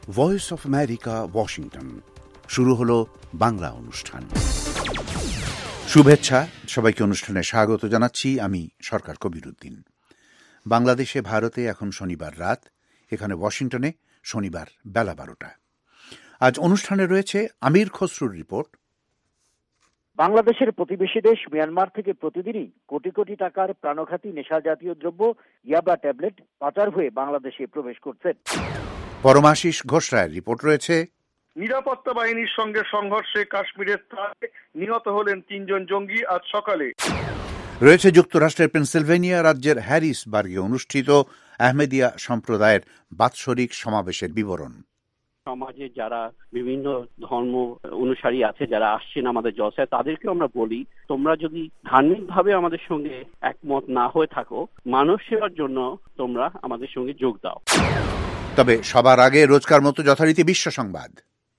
Voice of America, Washington. শুরু হলো বাংলা অনুষ্ঠান। শুভেচ্ছা, সবাইকে অনুষ্ঠানে স্বাগত জানাচ্ছি। আমি সরকার কবিরউদ্দিন। বাংলাদেশে ভারতে এখন শনিবার রাত, এখানে ওয়াশিংটনে শনিবার বেলা 12টা। আজ অনুষ্ঠানে রয়েছে আমির খসরুর রিপোর্ট। বাংলাদেশের প্রতিবেশী দেশ মিয়ানমার থেকে প্রতিদিনই কোটি কোটি টাকার প্রাণঘাতী নেশা জাতীয় দ্রব্য ইয়াবা ট্যাবলেট পাচার হয়ে বাংলাদেশে প্রবেশ করছে। পরমাশিস ঘোষ রায়ের রিপোর্ট রয়েছে। নিরাপত্তা বাহিনীর সঙ্গে সংঘর্ষে কাশ্মীরের ত্রালে নিহত হলেন 3 জন জঙ্গি আজ সকালে। রয়েছে যুক্তরাষ্ট্রের পেনসিলভেনিয়া রাজ্যের হ্যারিসবার্গে অনুষ্ঠিত আহমেদিয়া সম্প্রদায়ের বাৎসরিক সমাবেশের বিবরণ। সমাজে যারা বিভিন্ন ধর্ম অনুসারী আছে, যারা আসছেন আমাদের জলসায়, তাদেরকেও আমরা বলি, তোমরা যদি ধার্মিকভাবে আমাদের সঙ্গে একমত না হয়ে থাকো, মানব সেবার জন্য তোমরা আমাদের সঙ্গে যোগ দাও। তবে সবার আগে রোজকার মতো যথারীতি বিশ্ব সংবাদ।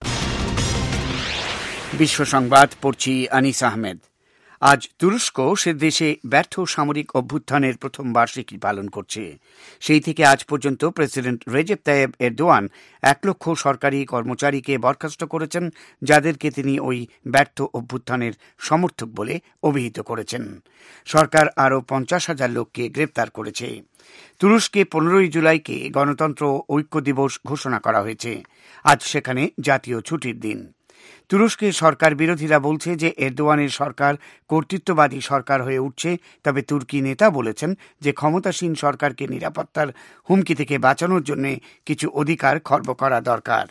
বিশ্ব সংবাদ পড়ছি আনিস আহমেদ। আজ তুরস্ক সে দেশে ব্যর্থ সামরিক অভ্যুত্থানের প্রথম বার্ষিকী পালন করছে। সেই থেকে আজ পর্যন্ত প্রেসিডেন্ট রেজেপ তাইয়েব এরদোয়ান 1 লক্ষ সরকারি কর্মচারীকে বরখাস্ত করেছেন, যাদেরকে তিনি ওই ব্যর্থ অভ্যুত্থানের সমর্থক বলে অভিহিত করেছেন। সরকার আরও 50,000 লোককে গ্রেপ্তার করেছে। তুরস্কে 15 জুলাইকে গণতন্ত্র ঐক্য দিবস ঘোষণা করা হয়েছে। আজ সেখানে জাতীয় ছুটির দিন। তুরস্কের সরকার বিরোধীরা বলছে যে এরদোয়ানের সরকার কর্তৃত্ববাদী সরকার হয়ে উঠছে, তবে তুর্কি নেতা বলেছেন যে ক্ষমতাসীন সরকারকে নিরাপত্তার হুমকি থেকে বাঁচানোর জন্য কিছু অধিকার খর্ব করা দরকার।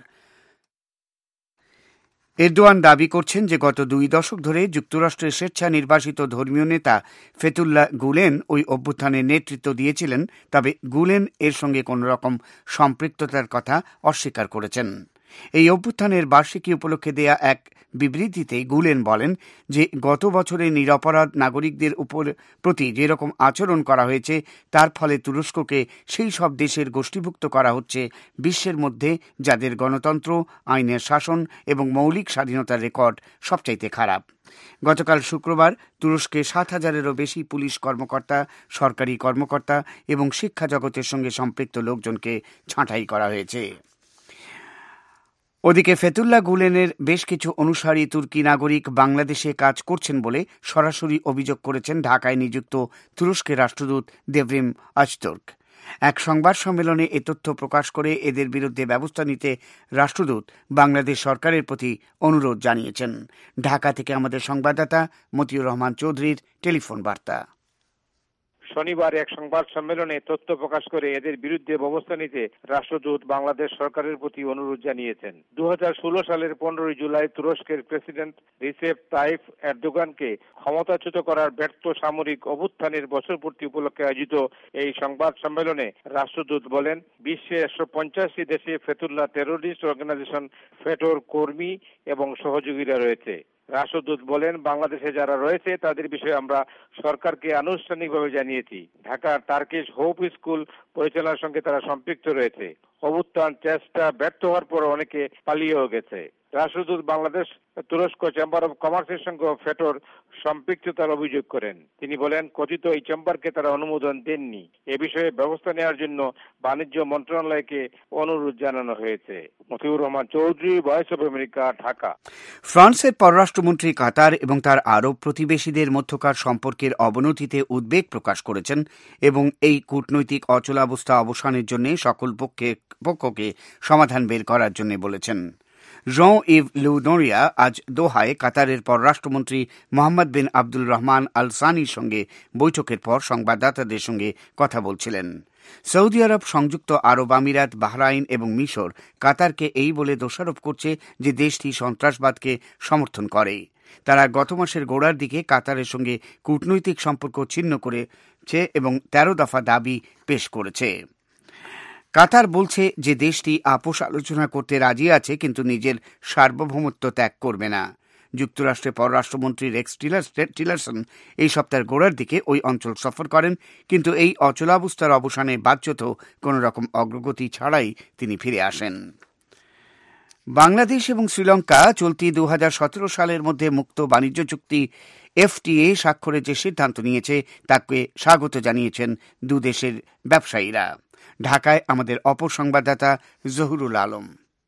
এরদোয়ান দাবি করছেন যে গত 2 দশক ধরে যুক্তরাষ্ট্রের স্বেচ্ছা নির্বাসিত ধর্মীয় নেতা ফেতুল্লাহ গুলেন ওই অভ্যুত্থানের নেতৃত্ব দিয়েছিলেন, তবে গুলেন এর সঙ্গে কোন রকম সম্পৃক্ততার কথা অস্বীকার করেছেন। এই অভ্যুত্থানের বার্ষিকী উপলক্ষে দেয়া এক বিবৃতিতে গুলেন বলেন যে গত বছরে নিরপরাধ নাগরিকদের প্রতি যেরকম আচরণ করা হয়েছে, তার ফলে তুরস্ককে সেই সব দেশের গোষ্ঠীভুক্ত করা হচ্ছে বিশ্বের মধ্যে যাদের গণতন্ত্র, আইনের শাসন এবং মৌলিক স্বাধীনতার রেকর্ড সবচাইতে খারাপ। গতকাল শুক্রবার তুরস্কে 7,000-এরও বেশি পুলিশ কর্মকর্তা, সরকারি কর্মকর্তা এবং শিক্ষা জগতের সঙ্গে সম্পৃক্ত লোকজনকে ছাঁটাই করা হয়েছে। ওদিকে ফেতুল্লাহ গুলেনের বেশ কিছু অনুসারী তুর্কি নাগরিক বাংলাদেশে কাজ করছেন বলে সরাসরি অভিযোগ করেছেন ঢাকায় নিযুক্ত তুরস্কের রাষ্ট্রদূত দেভরিম আজতুর্ক। এক সংবাদ সম্মেলনে এ তথ্য প্রকাশ করে এদের বিরুদ্ধে ব্যবস্থা নিতে রাষ্ট্রদূত বাংলাদেশ সরকারের প্রতি অনুরোধ জানিয়েছেন। ঢাকা থেকে আমাদের সংবাদদাতা মতিউর রহমান চৌধুরীর টেলিফোন বার্তা। শনিবার এক সংবাদ সম্মেলনে তথ্য প্রকাশ করে এদের বিরুদ্ধে ব্যবস্থা নিতে রাষ্ট্রদূত বাংলাদেশ সরকারের প্রতি অনুরোধ জানিয়েছেন। 2016 সালের 15 জুলাই তুরস্কের প্রেসিডেন্ট রিসেপ তাইপ এরদোগানকে ক্ষমতাচ্যুত করার ব্যর্থ সামরিক অভ্যুত্থানের বছরপূর্তি উপলক্ষে আয়োজিত এই সংবাদ সম্মেলনে রাষ্ট্রদূত বলেন, বিশ্বের 185 দেশে ফেতুল্লাহ টেরোরিস্ট অর্গানাইজেশন ফেটোর কর্মী এবং সহযোগীরা রয়েছে। রাষ্ট্রদূত বলেন, বাংলাদেশে যারা রয়েছে তাদের বিষয়ে আমরা সরকারকে আনুষ্ঠানিকভাবে জানিয়েছি। ঢাকার টার্কিশ হোপ স্কুল পরিচালনার সঙ্গে তারা সম্পৃক্ত রয়েছে। অভ্যুত্থান চেষ্টা ব্যর্থ হওয়ার পর অনেকে পালিয়েও গেছে। রাষ্ট্রদূত বাংলাদেশ তুরস্ক চেম্বার অব কমার্সের সঙ্গে ফেটোর সম্পৃক্ততার অভিযোগ করেন। তিনি বলেন, কথিত এই চেম্বারকে তারা অনুমোদন দেননি। এ বিষয়ে ব্যবস্থা নেওয়ার জন্য বাণিজ্য মন্ত্রণালয়কে অনুরোধ জানানো হয়েছে। Motiur Rahman Chowdhury, voice of America, Dhaka. ফ্রান্সের পররাষ্ট্রমন্ত্রী কাতার এবং তার আরব প্রতিবেশীদের মধ্যকার সম্পর্কের অবনতিতে উদ্বেগ প্রকাশ করেছেন এবং এই কূটনৈতিক অচলাবস্থা অবসানের জন্য সকল পক্ষকে সমাধান বের করার জন্য বলেছেন। জঁ-ইভ লু নোরিয়া আজ দোহায় কাতারের পররাষ্ট্রমন্ত্রী মোহাম্মদ বিন আব্দুল রহমান আল সানির সঙ্গে বৈঠকের পর সংবাদদাতাদের সঙ্গে কথা বলছিলেন। সৌদি আরব, সংযুক্ত আরব আমিরাত, বাহরাইন এবং মিশর কাতারকে এই বলে দোষারোপ করছে যে দেশটি সন্ত্রাসবাদকে সমর্থন করে। তারা গত মাসের গোড়ার দিকে কাতারের সঙ্গে কূটনৈতিক সম্পর্ক ছিন্ন করেছে এবং 13 দফা দাবি পেশ করেছে। কাতার বলছে যে দেশটি আপোষ আলোচনা করতে রাজি আছে, কিন্তু নিজের সার্বভৌমত্ব ত্যাগ করবে না। যুক্তরাষ্ট্রের পররাষ্ট্রমন্ত্রী রেক্স টিলারসন এই সপ্তাহের গোড়ার দিকে ওই অঞ্চল সফর করেন, কিন্তু এই অচলাবস্থার অবসানে বাধ্যত কোন রকম অগ্রগতি ছাড়াই তিনি ফিরে আসেন। বাংলাদেশ এবং শ্রীলঙ্কা চলতি 2017 সালের মধ্যে মুক্ত বাণিজ্য চুক্তি FTA স্বাক্ষরের যে সিদ্ধান্ত নিয়েছে তাকে স্বাগত জানিয়েছেন দুদেশের ব্যবসায়ীরা। ঢাকায় আমাদের অপর সংবাদদাতা জহুরুল আলম।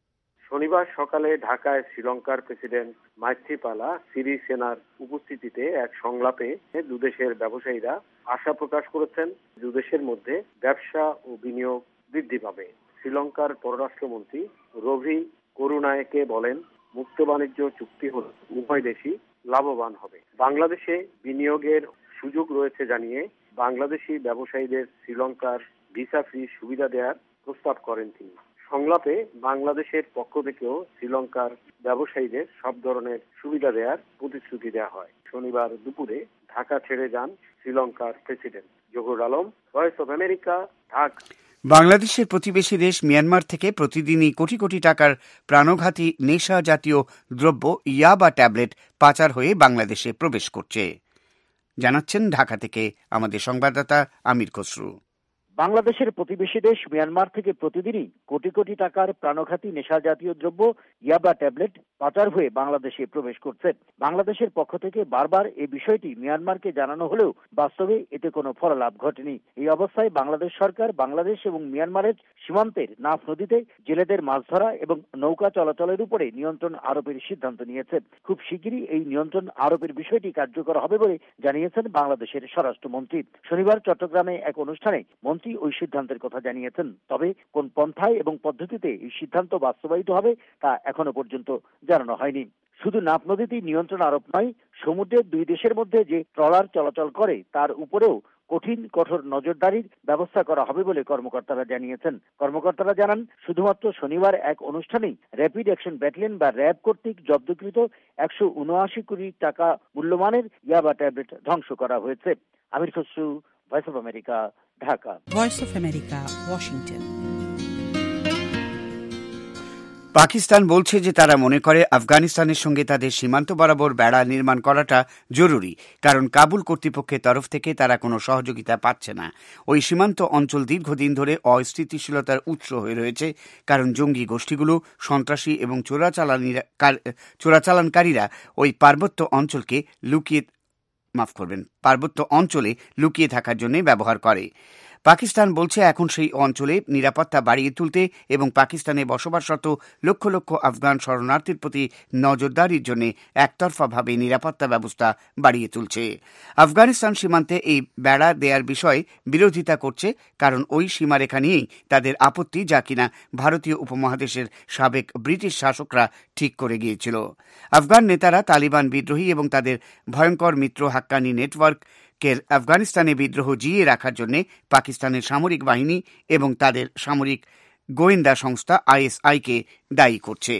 শনিবার সকালে ঢাকায় শ্রীলঙ্কার প্রেসিডেন্ট মাইথ্রিপালা সিরিসেনার উপস্থিতিতে এক সংলাপে দুদেশের ব্যবসায়ীরা আশা প্রকাশ করেছেন দুদেশের মধ্যে ব্যবসা ও বিনিয়োগ বৃদ্ধি পাবে। শ্রীলঙ্কার পররাষ্ট্রমন্ত্রী রভি করুনায়েকে বলেন, মুক্ত বাণিজ্য চুক্তি হলে উভয় দেশই লাভবান হবে। বাংলাদেশে বিনিয়োগের সুযোগ রয়েছে জানিয়ে বাংলাদেশি ব্যবসায়ীদের শ্রীলঙ্কার ভিসা ফ্রি সুবিধা দেওয়ার প্রস্তাব করেন তিনি। সংলাপে বাংলাদেশের পক্ষ থেকেও শ্রীলঙ্কার ব্যবসায়ীদের সব ধরনের সুবিধা দেওয়ার প্রতিশ্রুতি দেওয়া হয়। শনিবার দুপুরে ঢাকা ছেড়ে যান শ্রীলঙ্কার president. Zahur Alam, voice of America, Dhaka. বাংলাদেশের প্রতিবেশী দেশ মিয়ানমার থেকে প্রতিদিনই কোটি কোটি টাকার প্রাণঘাতী নেশা জাতীয় দ্রব্য ইয়াবা ট্যাবলেট পাচার হয়ে বাংলাদেশে প্রবেশ করছে, জানাচ্ছেন ঢাকা থেকে আমাদের সংবাদদাতা আমির খসরু। বাংলাদেশের প্রতিবেশী দেশ মিয়ানমার থেকে প্রতিদিনই কোটি কোটি টাকার প্রাণঘাতী নেশা জাতীয় দ্রব্য ইয়াবা ট্যাবলেট পাচার হয়ে বাংলাদেশে প্রবেশ করছে। বাংলাদেশের পক্ষ থেকে বারবার এই বিষয়টি মিয়ানমারকে জানানো হলেও বাস্তবে এতে কোনো ফলালাভ ঘটেনি। এই অবস্থায় বাংলাদেশ সরকার বাংলাদেশ এবং মিয়ানমারের সীমান্তের নাফ নদীতে জেলেদের মাছ ধরা এবং নৌকা চলাচলের উপরে নিয়ন্ত্রণ আরোপের সিদ্ধান্ত নিয়েছে। খুব শিগগিরই এই নিয়ন্ত্রণ আরোপের বিষয়টি কার্যকর হবে বলে জানিয়েছেন বাংলাদেশের স্বরাষ্ট্রমন্ত্রী। শনিবার চট্টগ্রামে এক অনুষ্ঠানে মন্ত্রী ওই সিদ্ধান্তের কথা জানিয়েছেন। তবে কোন পন্থায় এবং পদ্ধতিতে এই সিদ্ধান্ত বাস্তবায়িত হবে তা এখনো পর্যন্ত জানানো হয়নি। শুধু নাফ নদীতেই নিয়ন্ত্রণ আরোপ নয়, সমুদ্রের দুই দেশের মধ্যে যে ট্রলার চলাচল করে তার উপরেও কঠোর নজরদারির ব্যবস্থা করা হবে বলে কর্মকর্তারা জানিয়েছেন। কর্মকর্তারা জানান, শুধুমাত্র শনিবার এক অনুষ্ঠানেই র্যাপিড অ্যাকশন ব্যাটালিয়ন বা র্যাব কর্তৃক জব্দকৃত 179 কোটি টাকা মূল্যমানের ইয়াবা ট্যাবলেট ধ্বংস করা হয়েছে। Amir Khasru, voice of America, Dhaka. Voice of America, Washington. Pakistan বলছে যে তারা মনে করে আফগানিস্তানের সঙ্গে তাদের সীমান্ত বরাবর বেড়া নির্মাণ করাটা জরুরি, কারণ কাবুল কর্তৃপক্ষের তরফ থেকে তারা কোনো সহযোগিতা পাচ্ছে না। ওই সীমান্ত অঞ্চল দীর্ঘদিন ধরে অস্থিতিশীলতার উৎস হয়ে রয়েছে, কারণ জঙ্গি গোষ্ঠীগুলো, সন্ত্রাসী এবং চোরাচালানকারীরা ওই পার্বত্য অঞ্চলে লুকিয়ে থাকার জন্য ব্যবহার করে। পাকিস্তান বলছে এখন সেই অঞ্চলে নিরাপত্তা বাড়িয়ে তুলতে এবং পাকিস্তানে বসবাসরত লক্ষ লক্ষ আফগান শরণার্থীর প্রতি নজরদারির জন্য একতরফাভাবে নিরাপত্তা ব্যবস্থা বাড়িয়ে তুলছে। আফগানিস্তান সীমান্তে এই বেড়া দেয়ার বিষয়ে বিরোধিতা করছে, কারণ ওই সীমারেখা নিয়েই তাদের আপত্তি, যা কিনা ভারতীয় উপমহাদেশের সাবেক ব্রিটিশ শাসকরা ঠিক করে গিয়েছিল। আফগান নেতারা তালিবান বিদ্রোহী এবং তাদের ভয়ঙ্কর মিত্র হাক্কানি নেটওয়ার্ক আফগানিস্তানে বিদ্রোহ জিইয়ে রাখার জন্য পাকিস্তানের সামরিক বাহিনী এবং তাদের সামরিক গোয়েন্দা সংস্থা ISI-কে দায়ী করছে।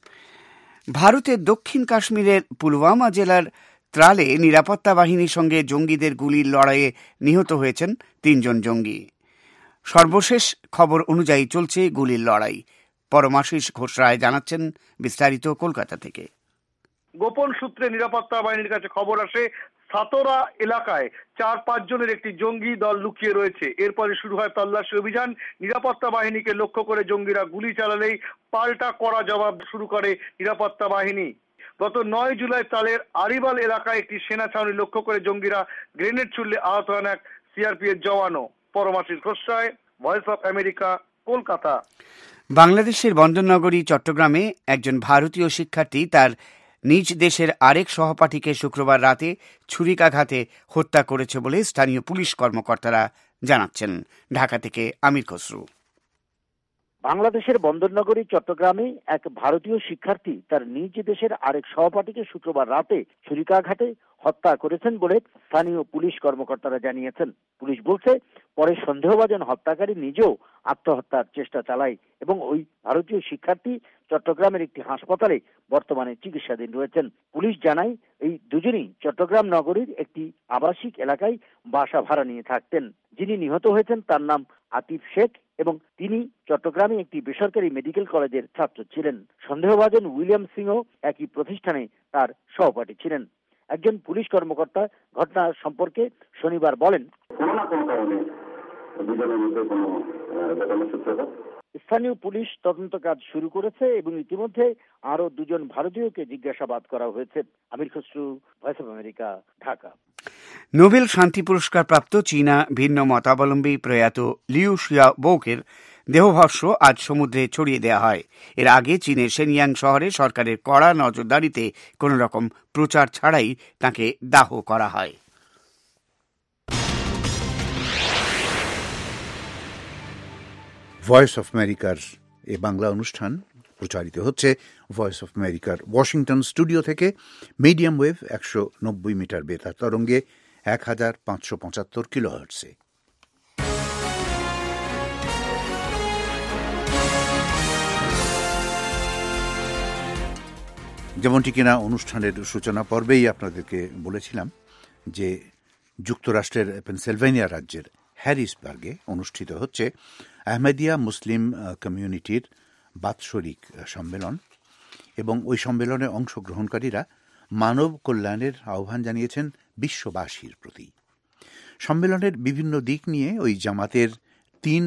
ভারতের দক্ষিণ কাশ্মীরের পুলওয়ামা জেলার ত্রালে নিরাপত্তা বাহিনীর সঙ্গে জঙ্গিদের গুলির লড়াইয়ে নিহত হয়েছেন 3 জন জঙ্গি। সর্বশেষ খবর অনুযায়ী চলছে গুলির লড়াই। পরমাশিস ঘোষ রায় জানাচ্ছেন বিস্তারিত কলকাতা থেকে। গোপন সূত্রে নিরাপত্তা বাহিনীর কাছে খবর আসে, সাতোরা এলাকায় 4-5 জনের একটি জঙ্গি দল লুকিয়ে রয়েছে। এরপরে শুরু হয় তল্লাশি অভিযান। নিরাপত্তা বাহিনীকে লক্ষ্য করে জঙ্গিরা গুলি চালালেই পাল্টা কড়া জবাব শুরু করে নিরাপত্তা বাহিনী। গত 9 জুলাই তালের আরিবাল এলাকায় একটি সেনা ছাউনি লক্ষ্য করে জঙ্গিরা গ্রেনেড ছুড়লে আহত হন এক CRPF জওয়ানও। Paramashis Ghosh Roy, voice of America, Kolkata. বাংলাদেশের বন্দরনগরী চট্টগ্রামে একজন ভারতীয় শিক্ষার্থী তার নিজ দেশের আরেক সহপাঠীকে শুক্রবার রাতে ছুরিকাঘাতে হত্যা করেছে বলে স্থানীয় পুলিশ কর্মকর্তারা জানাচ্ছেন। ঢাকা থেকে আমির খসরু। বাংলাদেশের বন্দরনগরী চট্টগ্রামে এক ভারতীয় শিক্ষার্থী তার নিজ দেশের আরেক সহপাঠীকে শুক্রবার রাতে ছুরিকাঘাতে হত্যা করেছেন বলে স্থানীয় পুলিশ কর্মকর্তারা জানিয়েছেন। পুলিশ বলছে, পরে সন্দেহভাজন হত্যাকারী নিজেও আত্মহত্যার চেষ্টা চালায় এবং ওই ভারতীয় শিক্ষার্থী চট্টগ্রামের একটি হাসপাতালে বর্তমানে চিকিৎসাধীন রয়েছেন। পুলিশ জানায়, এই দুজনেই চট্টগ্রাম নগরীর একটি আবাসিক এলাকায় বাসা ভাড়া নিয়ে থাকতেন। যিনি নিহত হয়েছেন তার নাম আতিফ শেখ এবং তিনি চট্টগ্রামে একটি বেসরকারি মেডিকেল কলেজের ছাত্র ছিলেন। সন্দেহভাজন উইলিয়াম সিংও একই প্রতিষ্ঠানে তার সহপাঠী ছিলেন। একজন পুলিশ কর্মকর্তা ঘটনা সম্পর্কে শনিবার বলেন, স্থানীয় পুলিশ তদন্ত কাজ শুরু করেছে এবং ইতিমধ্যে আরো 2 জন ভারতীয়কে জিজ্ঞাসাবাদ করা হয়েছে। Amir Khasru, voice of America, Dhaka. Nobel শান্তি পুরস্কার প্রাপ্ত চীনা ভিন্ন মতাবলম্বী প্রয়াত লিউ শিয়াবোকের দেহভস্য আজ সমুদ্রে ছড়িয়ে দেওয়া হয়। এর আগে চীনের শেনইয়াং শহরে সরকারের কড়া নজরদারিতে কোনো রকম প্রচার ছাড়াই তাকে দাহ করা হয়। ভয়েস অফ আমেরিকার এ বাংলা অনুষ্ঠান প্রচারিত হচ্ছে ভয়েস অফ আমেরিকার ওয়াশিংটন স্টুডিও থেকে মিডিয়াম ওয়েভ 190 মিটার বেতার তরঙ্গে 1575 কিলোহার্টজে। যেমনটি কিনা অনুষ্ঠানের সূচনা পর্বেই আপনাদেরকে বলেছিলাম যে যুক্তরাষ্ট্রের পেনসিলভেনিয়া রাজ্যের হ্যারিসবার্গে অনুষ্ঠিত হচ্ছে আহমেদিয়া মুসলিম কমিউনিটির বাৎসরিক সম্মেলন এবং ওই সম্মেলনে অংশগ্রহণকারীরা মানব কল্যাণের আহ্বান জানিয়েছেন বিশ্ববাসীর প্রতি। সম্মেলনের বিভিন্ন দিক নিয়ে ওই জামাতের 3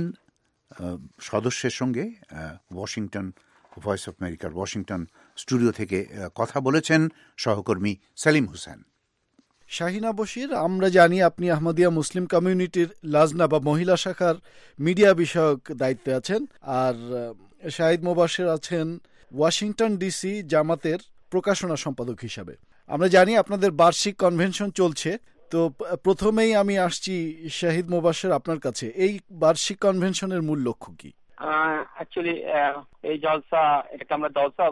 সদস্যের সঙ্গে ওয়াশিংটন ভয়েস অফ আমেরিকার ওয়াশিংটন স্টুডিও থেকে কথা বলেছেন সহকর্মী সেলিম হোসেন। শাহিনা বশির, আমরা জানি আপনি আহমদিয়া মুসলিম কমিউনিটির লাজনা বা মহিলা শাখার মিডিয়া বিষয়ক দায়িত্বে আছেন, আর শাহিদ মোবাশের আছেন ওয়াশিংটন ডিসি জামাতের প্রকাশনা সম্পাদক হিসাবে। আমরা জানি আপনাদের বার্ষিক কনভেনশন চলছে, তো প্রথমেই আমি আসছি শাহিদ মোবাশের আপনার কাছে, এই বার্ষিক কনভেনশনের মূল লক্ষ্য কি? অ্যাকচুয়ালি এই জলসা, এটাকে আমরা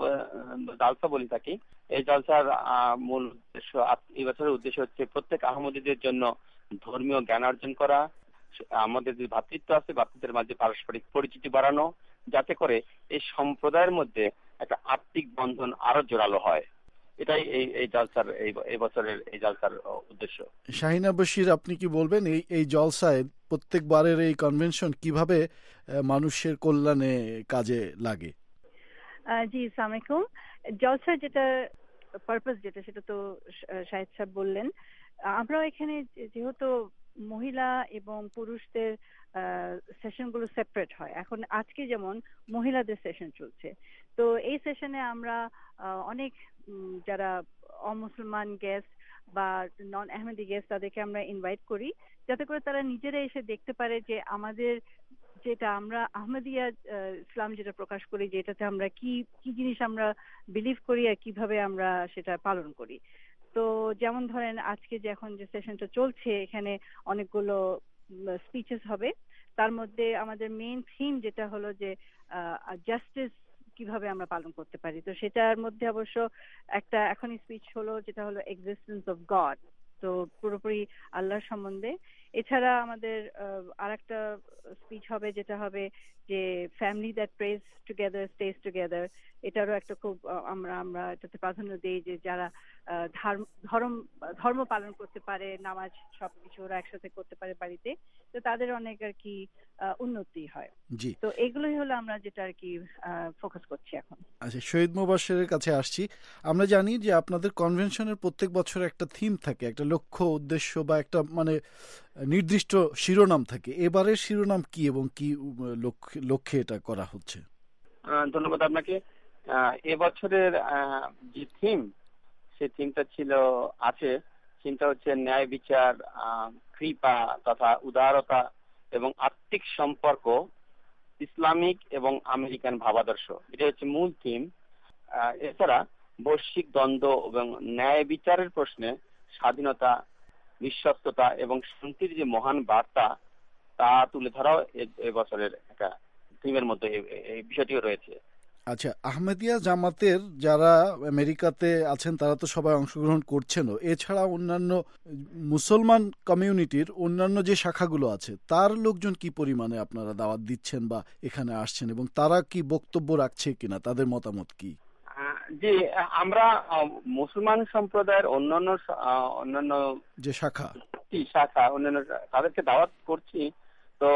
জালসা বলি থাকি। এই জলসার মূল উদ্দেশ্য, এই বছরের উদ্দেশ্য হচ্ছে প্রত্যেক আহমদীদের জন্য ধর্মীয় জ্ঞান অর্জন করা, আমাদের যে ভ্রাতৃত্ব আছে ভ্রাতৃত্বের মাঝে পারস্পরিক পরিচিতি বাড়ানো, যাতে করে এই সম্প্রদায়ের মধ্যে একটা আত্মিক বন্ধন আরো জোরালো হয়। এটাই এই জলসার এই বছরের এই জলসার উদ্দেশ্য। শাহিনা বশির, আপনি কি বলবেন এই জলসায় প্রত্যেকবারের এই কনভেনশন কিভাবে মানুষের কল্যাণে কাজে লাগে? জি, আসসালামু আলাইকুম। জলসার যেটা পারপাস সেটা তো শাহিদ সাহেব বললেন। আমরা এখানে যেহেতু মহিলা এবং পুরুষদের সেশনগুলো সেপারেট হয়, এখন আজকে যেমন মহিলাদের সেশন চলছে, তো এই সেশনে আমরা অনেক যারা অমুসলমান গেস্ট বা নন আহমেদি গেস্ট তাদেরকে আমরা ইনভাইট করি, যাতে করে তারা নিজেরা এসে দেখতে পারে যে আমাদের যেটা আমরা আহমদিয়া ইসলাম যেটা প্রকাশ করি, যে এটাতে আমরা কি কি জিনিস আমরা বিলিভ করি আর কিভাবে আমরা সেটা পালন করি। তো যেমন ধরেন আজকে যে এখন যে সেশনটা চলছে, এখানে অনেকগুলো স্পিচেস হবে। তার মধ্যে আমাদের মেইন থিম যেটা হলো যে জাস্টিস কিভাবে আমরা পালন করতে পারি। তো সেটার মধ্যে অবশ্য একটা এখনই স্পিচ হলো যেটা হলো এক্সিস্টেন্স অফ গড, তো পুরোপুরি আল্লাহর সম্বন্ধে। এছাড়া আমাদের আরেকটা স্পিচ হবে যেটা হবে যে family that prays together stage together. এটারও একটা খুব আমরা এটাতে প্রাধান্য দিই যে যারা ধর্ম পালন করতে পারে, নামাজ সবকিছু ওরা একসাথে করতে পারে বাড়িতে, তো তাদের অনেক আর কি উন্নতি হয়। তো এগুলোই হলো আমরা যেটা আর কি ফোকাস করছি এখন। আচ্ছা, শহীদ মোবাশেরের কাছে আসছি। আমরা জানি যে আপনাদের কনভেনশনের প্রত্যেক বছর একটা থিম থাকে, একটা লক্ষ্য উদ্দেশ্য বা একটা মানে নির্দিষ্ট শিরোনাম থাকে। এবারের শিরোনাম কি এবং কি লক্ষ্যে এটা করা হচ্ছে? ধন্যবাদ আপনাকে। এবছরের যে থিম, সেই থিমটা থিমটা হচ্ছে ন্যায় বিচার, কৃপা তথা উদারতা এবং আত্মিক সম্পর্ক, ইসলামিক এবং আমেরিকান ভাবাদর্শ। এটা হচ্ছে মূল থিম। এছাড়া বৈশ্বিক দ্বন্দ্ব এবং ন্যায় বিচারের প্রশ্নে স্বাধীনতা, বিশ্বস্ততা এবং শান্তির যে মহান বার্তা তা তুলে ধরাও এবছরের একটা থিমের মধ্যে এই বিষয়টিও রয়েছে। আচ্ছা, আহমদিয়া জামাতের যারা আমেরিকাতে আছেন তারা তো সবাই অংশগ্রহণ করছেন, এছাড়া অন্যান্য মুসলমান কমিউনিটির অন্যান্য যে শাখাগুলো আছে তার লোকজন কি পরিমাণে আপনারা দাওয়াত দিচ্ছেন বা এখানে আসছেন, এবং তারা কি বক্তব্য রাখছে কিনা, তাদের মতামত কি? যে আমরা মুসলমান সম্প্রদায়ের অন্যান্য যে শাখা অন্যান্য তাদেরকে দাওয়াত করছি। তো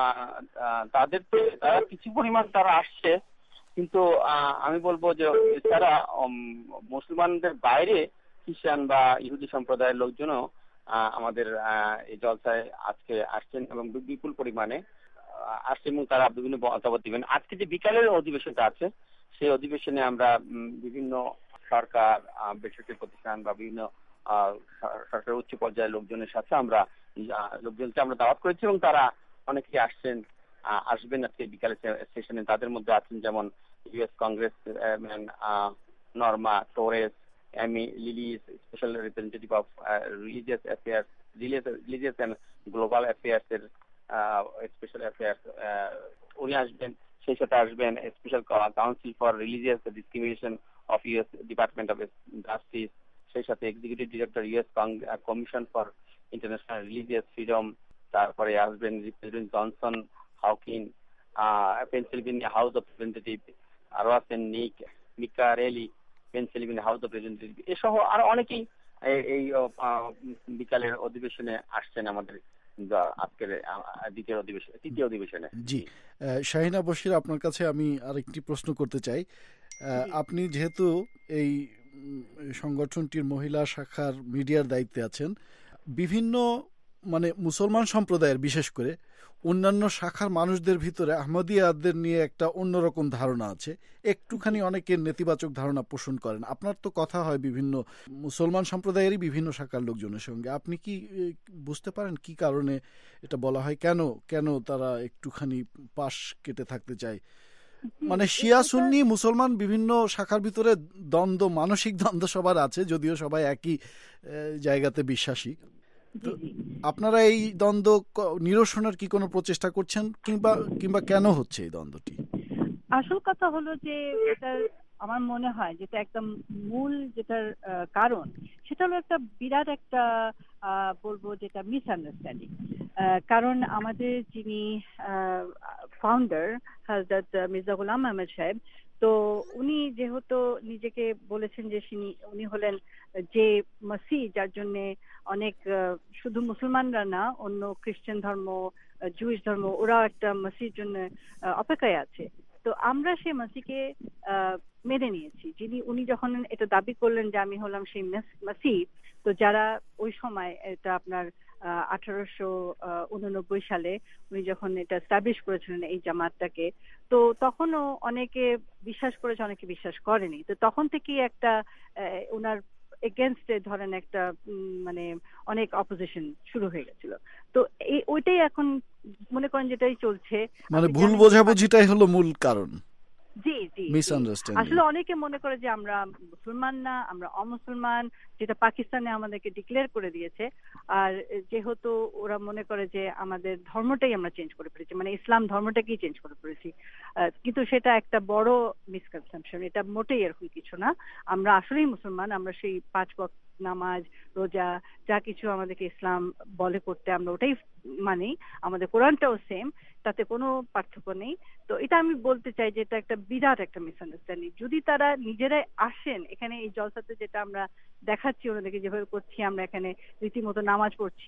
তারা কিছু পরিমাণ তারা আসছে, কিন্তু আমি বলবো যে তারা মুসলমানদের বাইরে খ্রিস্টান বা ইহুদি সম্প্রদায়ের লোকজনও আমাদের এই জলসায় আজকে আসছেন এবং বিপুল পরিমাণে আসছেন এবং তারা বিভিন্ন মতামত দিবেন। আজকে যে বিকালের অধিবেশনটা আছে, সেই অধিবেশনে আমরা বিভিন্ন সরকার, বেসরকারি প্রতিষ্ঠান বা বিভিন্ন সরকারের উচ্চ পর্যায়ের লোকজনের সাথে লোকজনকে আমরা দাওয়াত করেছি এবং তারা অনেকে আসছেন আসবেন আজকে বিকালে সেশনে। তাদের মধ্যে আছেন যেমন US congressman Norma Torres, Amy Lillis, special representative of religious affairs, religious and global affairs এর স্পেশাল অ্যাফেয়ার্স, উনি আসবেন। সেই সাথে আসবেন special council for religious discrimination of US department of justice, সেই সাথে executive director US commission for international religious freedom, তারপরে আসবেন representative Johnson Hawkin, Pennsylvania house of representative, আরো আছেন Nick Micarelli, Pennsylvania house of representative, এসহ আরো অনেকেই এই বিকালের অধিবেশনে আসছেন আমাদের আজকের তৃতীয় অধিবেশনে। জি, শাহিনা বশির, আপনার কাছে আমি আরেকটি প্রশ্ন করতে চাই। আপনি যেহেতু এই সংগঠনটির মহিলা শাখার মিডিয়ার দায়িত্বে আছেন, বিভিন্ন মুসলমান সম্প্রদায়ের বিশেষ করে অন্যান্য শাখার মানুষদের ভিতরে আহমদিয়াদের নিয়ে একটা অন্যরকম ধারণা আছে, একটুখানি অনেকের নেতিবাচক ধারণা পোষণ করেন। আপনার তো কথা হয় বিভিন্ন মুসলমান সম্প্রদায়েরই বিভিন্ন শাখার লোকজনের সঙ্গে, আপনি কি বুঝতে পারেন কি কারণে এটা বলা হয়? কেন তারা একটুখানি পাশ কেটে থাকতে চায়? শিয়া সুন্নি মুসলমান বিভিন্ন শাখার ভিতরে দ্বন্দ্ব, মানসিক দ্বন্দ্ব সবার আছে, যদিও সবাই একই জায়গাতে বিশ্বাসী। আপনারা এই দ্বন্দ্ব নিরসনের কি কোনো প্রচেষ্টা করছেন, কিংবা কেন হচ্ছে এই দ্বন্দ্বটি? আসল কথা হলো যে এটা আমার মনে হয় যেটা একদম মূল যেটার কারণ, সেটা হলো একটা বিরাট একটা বলবো যেটা মিসআন্ডারস্ট্যান্ডিং। কারণ আমাদের যিনি ফাউন্ডার হযরত মির্জা গোলাম আহমদ সাহেব, তো উনি যেহেতু নিজেকে বলেছেন যে উনি হলেন যে মাসি, যার জন্য অনেক শুধু মুসলমানরা না, অন্য খ্রিস্টান ধর্ম, জুইশ ধর্ম, ওরাও একটা মাসির জন্য অপেক্ষায় আছে। তো আমরা সেই মাসিকে মেনে নিয়েছি। উনি যখন এটা দাবি করলেন যে আমি হলাম সেই মাসি, তো যারা ওই সময় এটা আপনার 1889 সালে উনি যখন এটা এস্টাবলিশ করেছিলেন এই জামাতটাকে, তো তখনও অনেকে বিশ্বাস করেছে, অনেকে বিশ্বাস করেনি। তো তখন থেকেই একটা ওনার এগেনস্টে ধরেন একটা অনেক অপোজিশন শুরু হয়ে গেছিল। তো ওইটাই এখন মনে করেন যেটাই চলছে, ভুল বোঝাবুঝিটাই হলো মূল কারণ। জি জি, আসলে অনেকে মনে করে যে আমরা মুসলমান না, আমরা অমুসলমান, যেটা পাকিস্তানে আমাদেরকে ডিক্লেয়ার করে দিয়েছে। আর যেহেতু ওরা মনে করে যে আমাদের ধর্মটাই আমরা চেঞ্জ করে ফেলেছি, ইসলাম ধর্মটাকেই চেঞ্জ করে ফেলেছি, কিন্তু সেটা একটা বড় মিসকনসেপশন। এটা মোটেই এরকম কিছু না। আমরা আসলেই মুসলমান, আমরা সেই 5 ওয়াক্ত নামাজ, রোজা, যা কিছু আমাদেরকে ইসলাম বলে করতে, আমরা ওটাই মানি। আমাদের কোরআনটাও সেম, তাতে কোনো পার্থক্য নেই। তো এটা আমি বলতে চাই যে এটা একটা বিরাট একটা মিসআন্ডারস্ট্যান্ডিং। যদি তারা নিজেরাই আসেন এখানে, এই জলসাতে যেটা আমরা দেখাচ্ছি ওনাদেরকে যেভাবে করছি, আমরা এখানে রীতিমতো নামাজ পড়ছি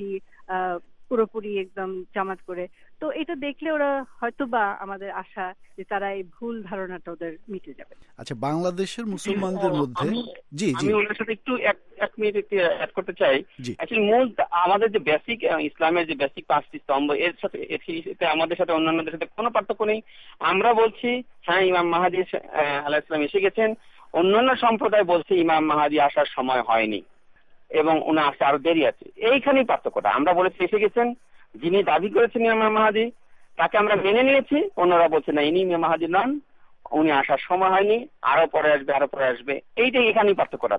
পুরোপুরি একদম জামাত করে, তো এটা দেখলে ওরা হয়তোবা আমাদের আশা যে তারা এই ভুল ধারণাটা ওদের মিটে যাবে। আচ্ছা, বাংলাদেশের মুসলমানদের মধ্যে আমি ওনার সাথে একটু এক মিনিট অ্যাড করতে চাই। অ্যাকচুয়ালি মূল আমাদের যে বেসিক ইসলামের যে বেসিক 5টি স্তম্ভ, এর সাথে আমাদের সাথে অন্যান্যদের সাথে কোনো পার্থক্য নেই। আমরা বলছি হ্যাঁ ইমাম মাহাদি আলাইহিস সালাম এসে গেছেন, অন্যান্য সম্প্রদায় বলছে ইমাম মাহাদি আসার সময় হয়নি এবং উনি আসতে আরো দেরি আছে। এইখানেই পার্থক্যটা। আমরা বলেছি এসে গেছেন, যিনি দাবি করেছেন ইমাম মাহাদি তাকে আমরা মেনে নিয়েছি, অন্যরা বলছে না ইনি ইমাম মাহাদি নন, উনি আসার সময় হয়নি, আরো পরে আসবে। এইটাই এখানেই পার্থক্যটা।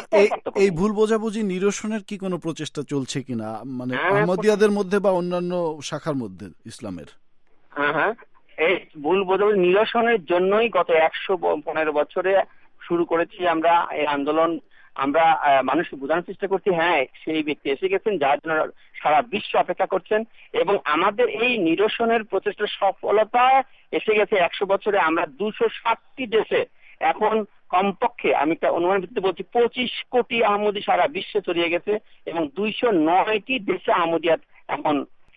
এই ভুল বোঝাবুঝি নিরসনের কি কোনো প্রচেষ্টা চলছে কিনা, আহমদিয়াদের মধ্যে বা অন্যান্য শাখার মধ্যে ইসলামের? হ্যাঁ, এই ভুল বোঝাবুঝি নিরসনের জন্যই গত 115 বছরে শুরু করেছি আমরা এই আন্দোলন। আমরা মানুষকে বোঝানোর চেষ্টা করছি হ্যাঁ সেই ব্যক্তি এসে গেছেন যার জন্য সারা বিশ্ব অপেক্ষা করছেন, এবং আমাদের এই নিরসনের প্রচেষ্টার সফলতা এসে গেছে 100 বছরে। আমরা 260টি দেশে এখন কমপক্ষে, আমি একটা অনুমান ভিত্তিতে বলছি, 25 কোটি আহমদি সারা বিশ্বে ছড়িয়ে গেছে, এবং 209টি দেশে আহমদিয়াত এখন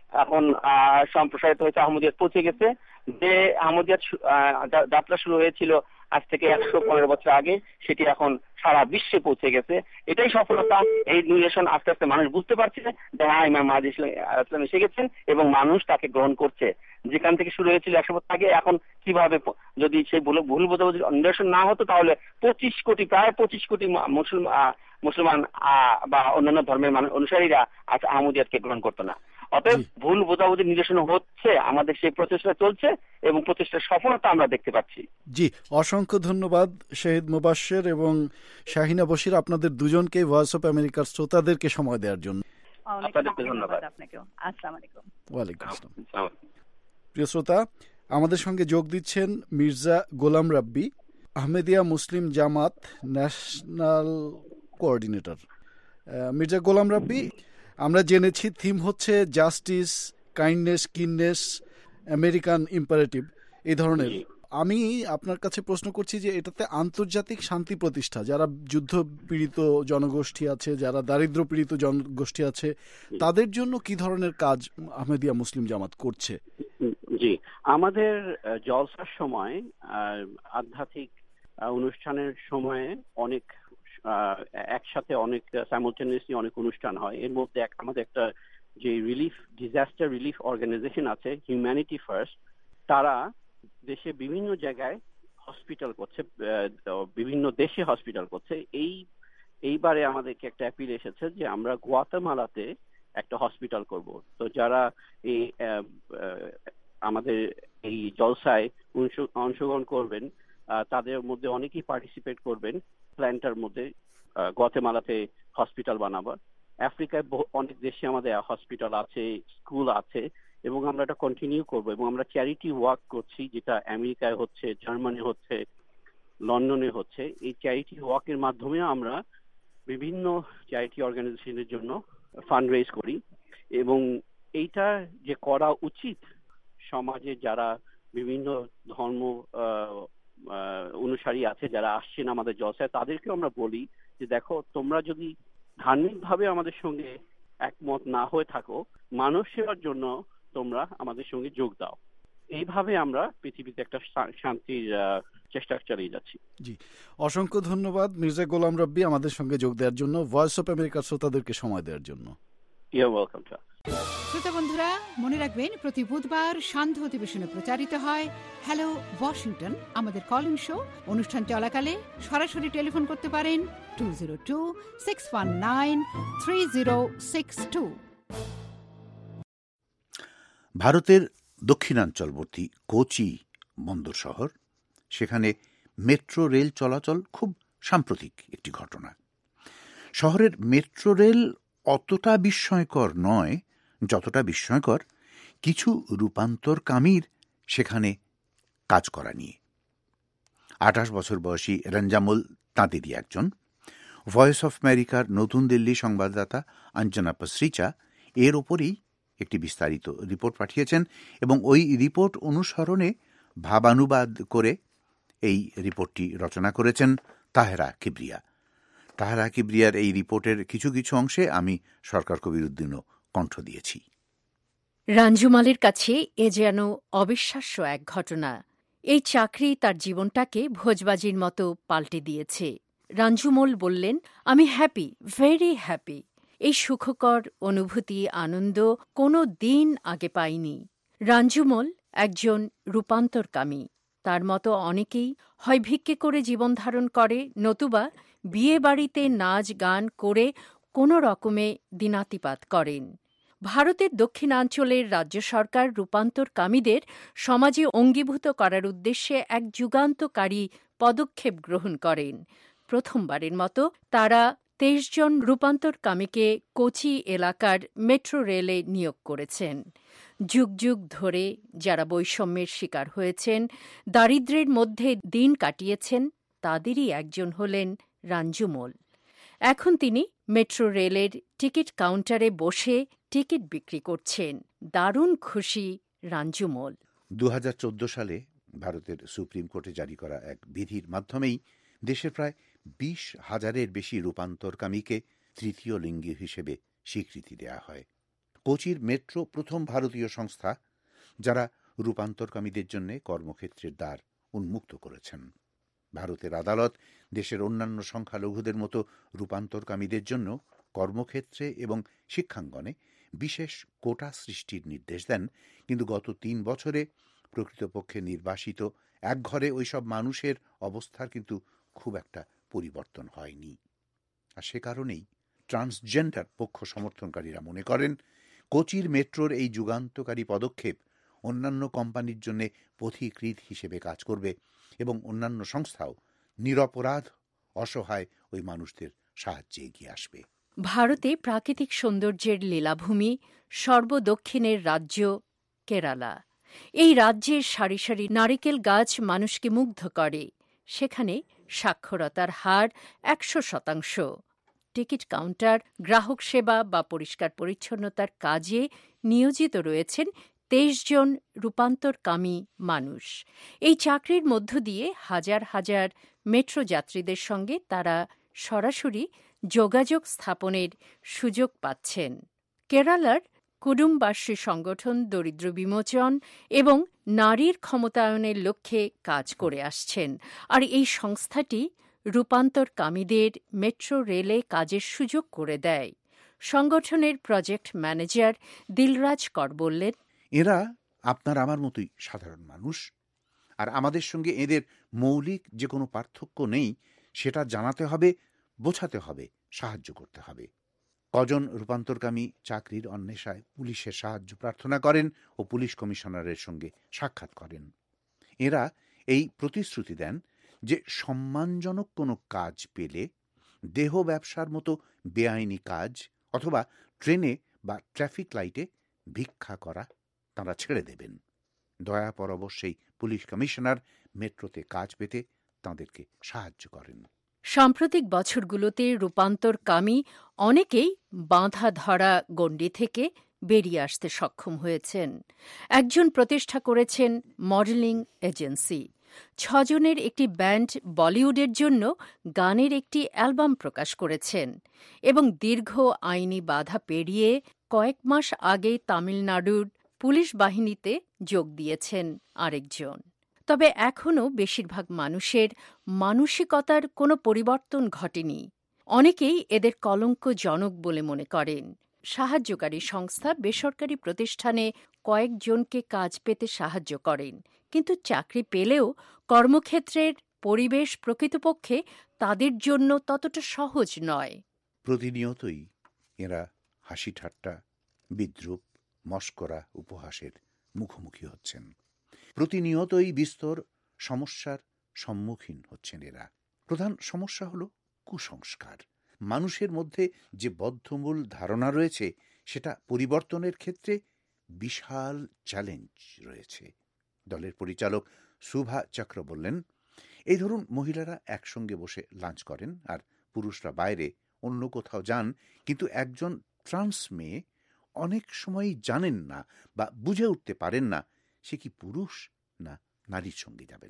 সম্প্রসারিত হয়েছে, আহমদিয়াত পৌঁছে গেছে। যে আহমদিয়াত যাত্রা শুরু হয়েছিল আজ থেকে 115 বছর আগে, সেটি এখন সারা বিশ্বে পৌঁছে গেছে। এটাই সফলতা। এই নিরসন আস্তে আস্তে মানুষ বুঝতে পারছে যে হ্যাঁ ইমাম মাহদী ইসলাম এসে গেছেন এবং মানুষ তাকে গ্রহণ করছে। যেখান থেকে শুরু হয়েছিল 100 বছর আগে, এখন কিভাবে যদি সেই ভুল বোঝাবুঝি নিরসন না হতো তাহলে প্রায় 25 কোটি মুসলমান বা অন্যান্য ধর্মের অনুসারীরা আজ আহমদিয়াতকে গ্রহণ করতো না। অতএব ভুল বোঝাবুঝি নিরসন হচ্ছে, আমাদের সেই প্রচেষ্টা চলছে এবং প্রচেষ্টার সফলতা আমরা দেখতে পাচ্ছি। জি, অসংখ্য ধন্যবাদ শহীদ মুবাশ্বের এবং শাহিনা বশির, আপনাদের দুজনকে ভয়েস অফ আমেরিকার শ্রোতাদেরকে সময় দেওয়ার জন্য। আপনাদেরকে ধন্যবাদ। আপনাকেও। আসসালামু আলাইকুম। ওয়ালাইকুম আসসালাম। প্রিয় শ্রোতা, আমাদের সঙ্গে যোগ দিচ্ছেন Mirza Golam Rabbi, Ahmadiyya Muslim Jamaat national coordinator. Mirza Golam Rabbi, আমরা জেনেছি থিম হচ্ছে justice, kindness, keenness, American imperative, এই ধরনের। আমি আপনার কাছে প্রশ্ন করছি যে এটাতে আন্তর্জাতিক শান্তি প্রতিষ্ঠা, যারা যুদ্ধ পীড়িত জনগোষ্ঠী আছে, যারা দারিদ্র পীড়িত জনগোষ্ঠী আছে, তাদের জন্য কি ধরনের কাজ আহমেদিয়া মুসলিম জামাত করছে? জি, আমাদের জলসার সময়, আধ্যাত্মিক অনুষ্ঠানের সময়ে অনেক একসাথে অনেক সাইমultaneously অনেক অনুষ্ঠান হয়। এর মধ্যে আমাদের একটা যে ডিজাস্টার রিলিফ অর্গানাইজেশন আছে, হিউম্যানিটি ফার্স্ট, তারা দেশে বিভিন্ন জায়গায় হসপিটাল করছে, বিভিন্ন দেশে হসপিটাল করছে। এইবারে আমাদেরকে একটা অ্যাপিল এসেছে যে আমরা গুয়াতেমালাতে একটা হসপিটাল করব। তো যারা এই আমাদের এই জলসায় অংশগ্রহণ করবেন, তাদের মধ্যে অনেকেই পার্টিসিপেট করবেন প্ল্যানটার মধ্যে, গুয়াতেমালাতে হসপিটাল বানাবার। আফ্রিকায় অনেক দেশে আমাদের হসপিটাল আছে, স্কুল আছে, এবং আমরা এটা কন্টিনিউ করবো। এবং আমরা চ্যারিটি ওয়ার্ক করছি, যেটা আমেরিকায় হচ্ছে, জার্মানি হচ্ছে, লন্ডনে হচ্ছে। এই চ্যারিটি ওয়ার্কের মাধ্যমে আমরা বিভিন্ন চ্যারিটি অর্গানাইজেশনের জন্য ফান্ড রেজ করি। এবং এইটা যে করা উচিত, সমাজে যারা বিভিন্ন ধর্ম অনুসারী আছে, যারা আসছেন আমাদের জলসায়, তাদেরকেও আমরা বলি যে দেখো, তোমরা যদি ধার্মিকভাবে আমাদের সঙ্গে একমত না হয়ে থাকো, মানুষ সেবার জন্য তোমরা আমাদের সঙ্গে যোগ দাও। এইভাবে আমরা পৃথিবীতে একটা শান্তির চেষ্টা চালিয়ে যাচ্ছি। জি, অসংখ্য ধন্যবাদ মির্জা গোলাম রাব্বি আমাদের সঙ্গে যোগ দেওয়ার জন্য, ভয়েস অফ আমেরিকার শ্রোতাদেরকে সময় দেওয়ার জন্য। You welcome. শ্রোতা বন্ধুরা, মনে রাখবেন প্রতি বুধবার সান্ধ্য অধিবেশনে প্রচারিত হয় হ্যালো ওয়াশিংটন, আমাদের কলিং শো। অনুষ্ঠান চলাকালে সরাসরি টেলিফোন করতে পারেন 202-619-3062। ভারতের দক্ষিণাঞ্চলবর্তী কোচি বন্দর শহর, সেখানে মেট্রো রেল চলাচল খুব সাম্প্রতিক একটি ঘটনা। শহরের মেট্রো রেল অতটা বিস্ময়কর নয় যতটা বিস্ময়কর কিছু রূপান্তরকামীর সেখানে কাজ করা নিয়ে। 28 বছর বয়সী রঞ্জামুল তাঁদেরই একজন। ভয়েস অফ আমেরিকার নতুন দিল্লি সংবাদদাতা অঞ্জনা পসরিচা এর ওপরেই একটি বিস্তারিত রিপোর্ট পাঠিয়েছেন, এবং ওই রিপোর্ট অনুসরণে ভাবানুবাদ করে এই রিপোর্টটি রচনা করেছেন তাহেরা কিবরিয়া। তাহেরা কিবরিয়ার এই রিপোর্টের কিছু কিছু অংশে আমি সরকার কবিরুদ্দিনও কণ্ঠ দিয়েছি। রাঞ্জুমালের কাছে এ যেন অবিশ্বাস্য এক ঘটনা। এই চাকরি তার জীবনটাকে ভোজবাজির মতো পাল্টে দিয়েছে। রাঞ্জুমল বললেন, আমি হ্যাপি, ভেরি হ্যাপি। এই সুখকর অনুভূতি, আনন্দ কোনো দিন আগে পাইনি। রাঞ্জুমল একজন রূপান্তরকামী। তার মতো অনেকেই হয় ভিক্ষে করে জীবন ধারণ করে, নতুবা বিয়ে বাড়িতে নাচ গান করে কোনো রকমে দিনাতিপাত করেন। ভারতের দক্ষিণাঞ্চলের রাজ্য সরকার রূপান্তরকামীদের সমাজে অঙ্গীভূত করার উদ্দেশ্যে এক যুগান্তকারী পদক্ষেপ গ্রহণ করেন। প্রথমবারের মতো তারা 23 জন রূপান্তরকামীকে কোচি এলাকার মেট্রো রেলে নিয়োগ করেছেন। যুগ যুগ ধরে যারা বৈষম্যের শিকার হয়েছেন, দারিদ্র্যের মধ্যে দিন কাটিয়েছেন, তাদেরই একজন হলেন রাঞ্জুমল। এখন তিনি মেট্রো রেলের টিকিট কাউন্টারে বসে টিকিট বিক্রি করছেন। দারুণ খুশি রাঞ্জুমল। 2014 সালে ভারতের সুপ্রিম কোর্টে জারি করা এক বিধির মাধ্যমেই দেশের প্রায় 20,000-এর বেশি রূপান্তরকামীকে তৃতীয় লিঙ্গী হিসেবে স্বীকৃতি দেয়া হয়। কোচির মেট্রো প্রথম ভারতীয় সংস্থা যারা রূপান্তরকামীদের জন্য কর্মক্ষেত্রের দ্বার উন্মুক্ত করেছেন। ভারতের আদালত দেশের অন্যান্য সংখ্যালঘুদের মতো রূপান্তরকামীদের জন্য কর্মক্ষেত্রে এবং শিক্ষাঙ্গনে বিশেষ কোটা সৃষ্টির নির্দেশ দেন, কিন্তু গত 3 বছরে প্রকৃতপক্ষে নির্বাসিত একঘরে ওইসব মানুষের অবস্থার কিন্তু খুব একটা পরিবর্তন হয়নি। আর সে কারণেই ট্রান্সজেন্ডার পক্ষ সমর্থনকারীরা মনে করেন কোচির মেট্রোর এই যুগান্তকারী পদক্ষেপ অন্যান্য কোম্পানির জন্য পথিকৃৎ হিসেবে কাজ করবে এবং অন্যান্য সংস্থাও নিরপরাধ অসহায় ওই মানুষদের সাহায্যে এগিয়ে আসবে। ভারতে প্রাকৃতিক সৌন্দর্যের লীলাভূমি সর্বদক্ষিণের রাজ্য কেরালা। এই রাজ্যের সারি সারি নারিকেল গাছ মানুষকে মুগ্ধ করে। সেখানে সাক্ষরতার হার 100%। টিকিট কাউন্টার, গ্রাহক সেবা বা পরিষ্কার পরিচ্ছন্নতার কাজে নিয়োজিত রয়েছেন 23 জন রূপান্তরকামী মানুষ। এই চাকরির মধ্য দিয়ে হাজার হাজার মেট্রো যাত্রীদের সঙ্গে তারা সরাসরি যোগাযোগ স্থাপনের সুযোগ পাচ্ছেন। কেরালার কুডুম্বাশ্রী সংগঠন দরিদ্র বিমোচন এবং নারীর ক্ষমতায়নের লক্ষ্যে কাজ করে আসছেন, আর এই সংস্থাটি রূপান্তরকামীদের মেট্রো রেলে কাজের সুযোগ করে দেয়। সংগঠনের প্রজেক্ট ম্যানেজার দিলরাজ কর বললেন, এরা আপনার আমার মতোই সাধারণ মানুষ, আর আমাদের সঙ্গে এদের মৌলিক যে কোনো পার্থক্য নেই সেটা জানাতে হবে, বোঝাতে হবে, সাহায্য করতে হবে। কজন রূপান্তরকামী চাকরির অন্বেষায় পুলিশের সাহায্য প্রার্থনা করেন ও পুলিশ কমিশনারের সঙ্গে সাক্ষাৎ করেন। এরা এই প্রতিশ্রুতি দেন যে সম্মানজনক কোনো কাজ পেলে দেহ ব্যবসার মতো বেআইনি কাজ অথবা ট্রেনে বা ট্রাফিক লাইটে ভিক্ষা করা তাঁরা ছেড়ে দেবেন। দয়াপরবশ সেই পুলিশ কমিশনার মেট্রোতে কাজ পেতে তাঁদেরকে সাহায্য করেন। সাম্প্রতিক বছরগুলোতে রূপান্তরকামী অনেকেই বাঁধা ধরা গণ্ডি থেকে বেরিয়ে আসতে সক্ষম হয়েছেন। একজন প্রতিষ্ঠা করেছেন মডেলিং এজেন্সি। 6 জনের একটি ব্যান্ড বলিউডের জন্য গানের একটি অ্যালবাম প্রকাশ করেছেন এবং দীর্ঘ আইনি বাধা পেরিয়ে কয়েক মাস আগে তামিলনাড়ুর পুলিশ বাহিনীতে যোগ দিয়েছেন আরেকজন। তবে এখনও বেশিরভাগ মানুষের মানসিকতার কোনো পরিবর্তন ঘটেনি। অনেকেই এদের কলঙ্কজনক বলে মনে করেন। সাহায্যকারী সংস্থা বেসরকারি প্রতিষ্ঠানে কয়েকজনকে কাজ পেতে সাহায্য করেন, কিন্তু চাকরি পেলেও কর্মক্ষেত্রের পরিবেশ প্রকৃতপক্ষে তাদের জন্য ততটা সহজ নয়। প্রতিনিয়তই এরা হাসি ঠাট্টা, বিদ্রূপ, মস্করা, উপহাসের মুখোমুখি হচ্ছেন। প্রতিনিয়তই বিস্তর সমস্যার সম্মুখীন হচ্ছেন এরা। প্রধান সমস্যা হল কুসংস্কার। মানুষের মধ্যে যে বদ্ধমূল ধারণা রয়েছে সেটা পরিবর্তনের ক্ষেত্রে বিশাল চ্যালেঞ্জ রয়েছে। দলের পরিচালক শুভা চক্র বললেন, এই ধরুন মহিলারা একসঙ্গে বসে লাঞ্চ করেন আর পুরুষরা বাইরে অন্য কোথাও যান, কিন্তু একজন ট্রান্স মেয়ে অনেক সময়ই জানেন না বা বুঝে উঠতে পারেন না সে কি পুরুষ না নারীর সঙ্গে যাবেন।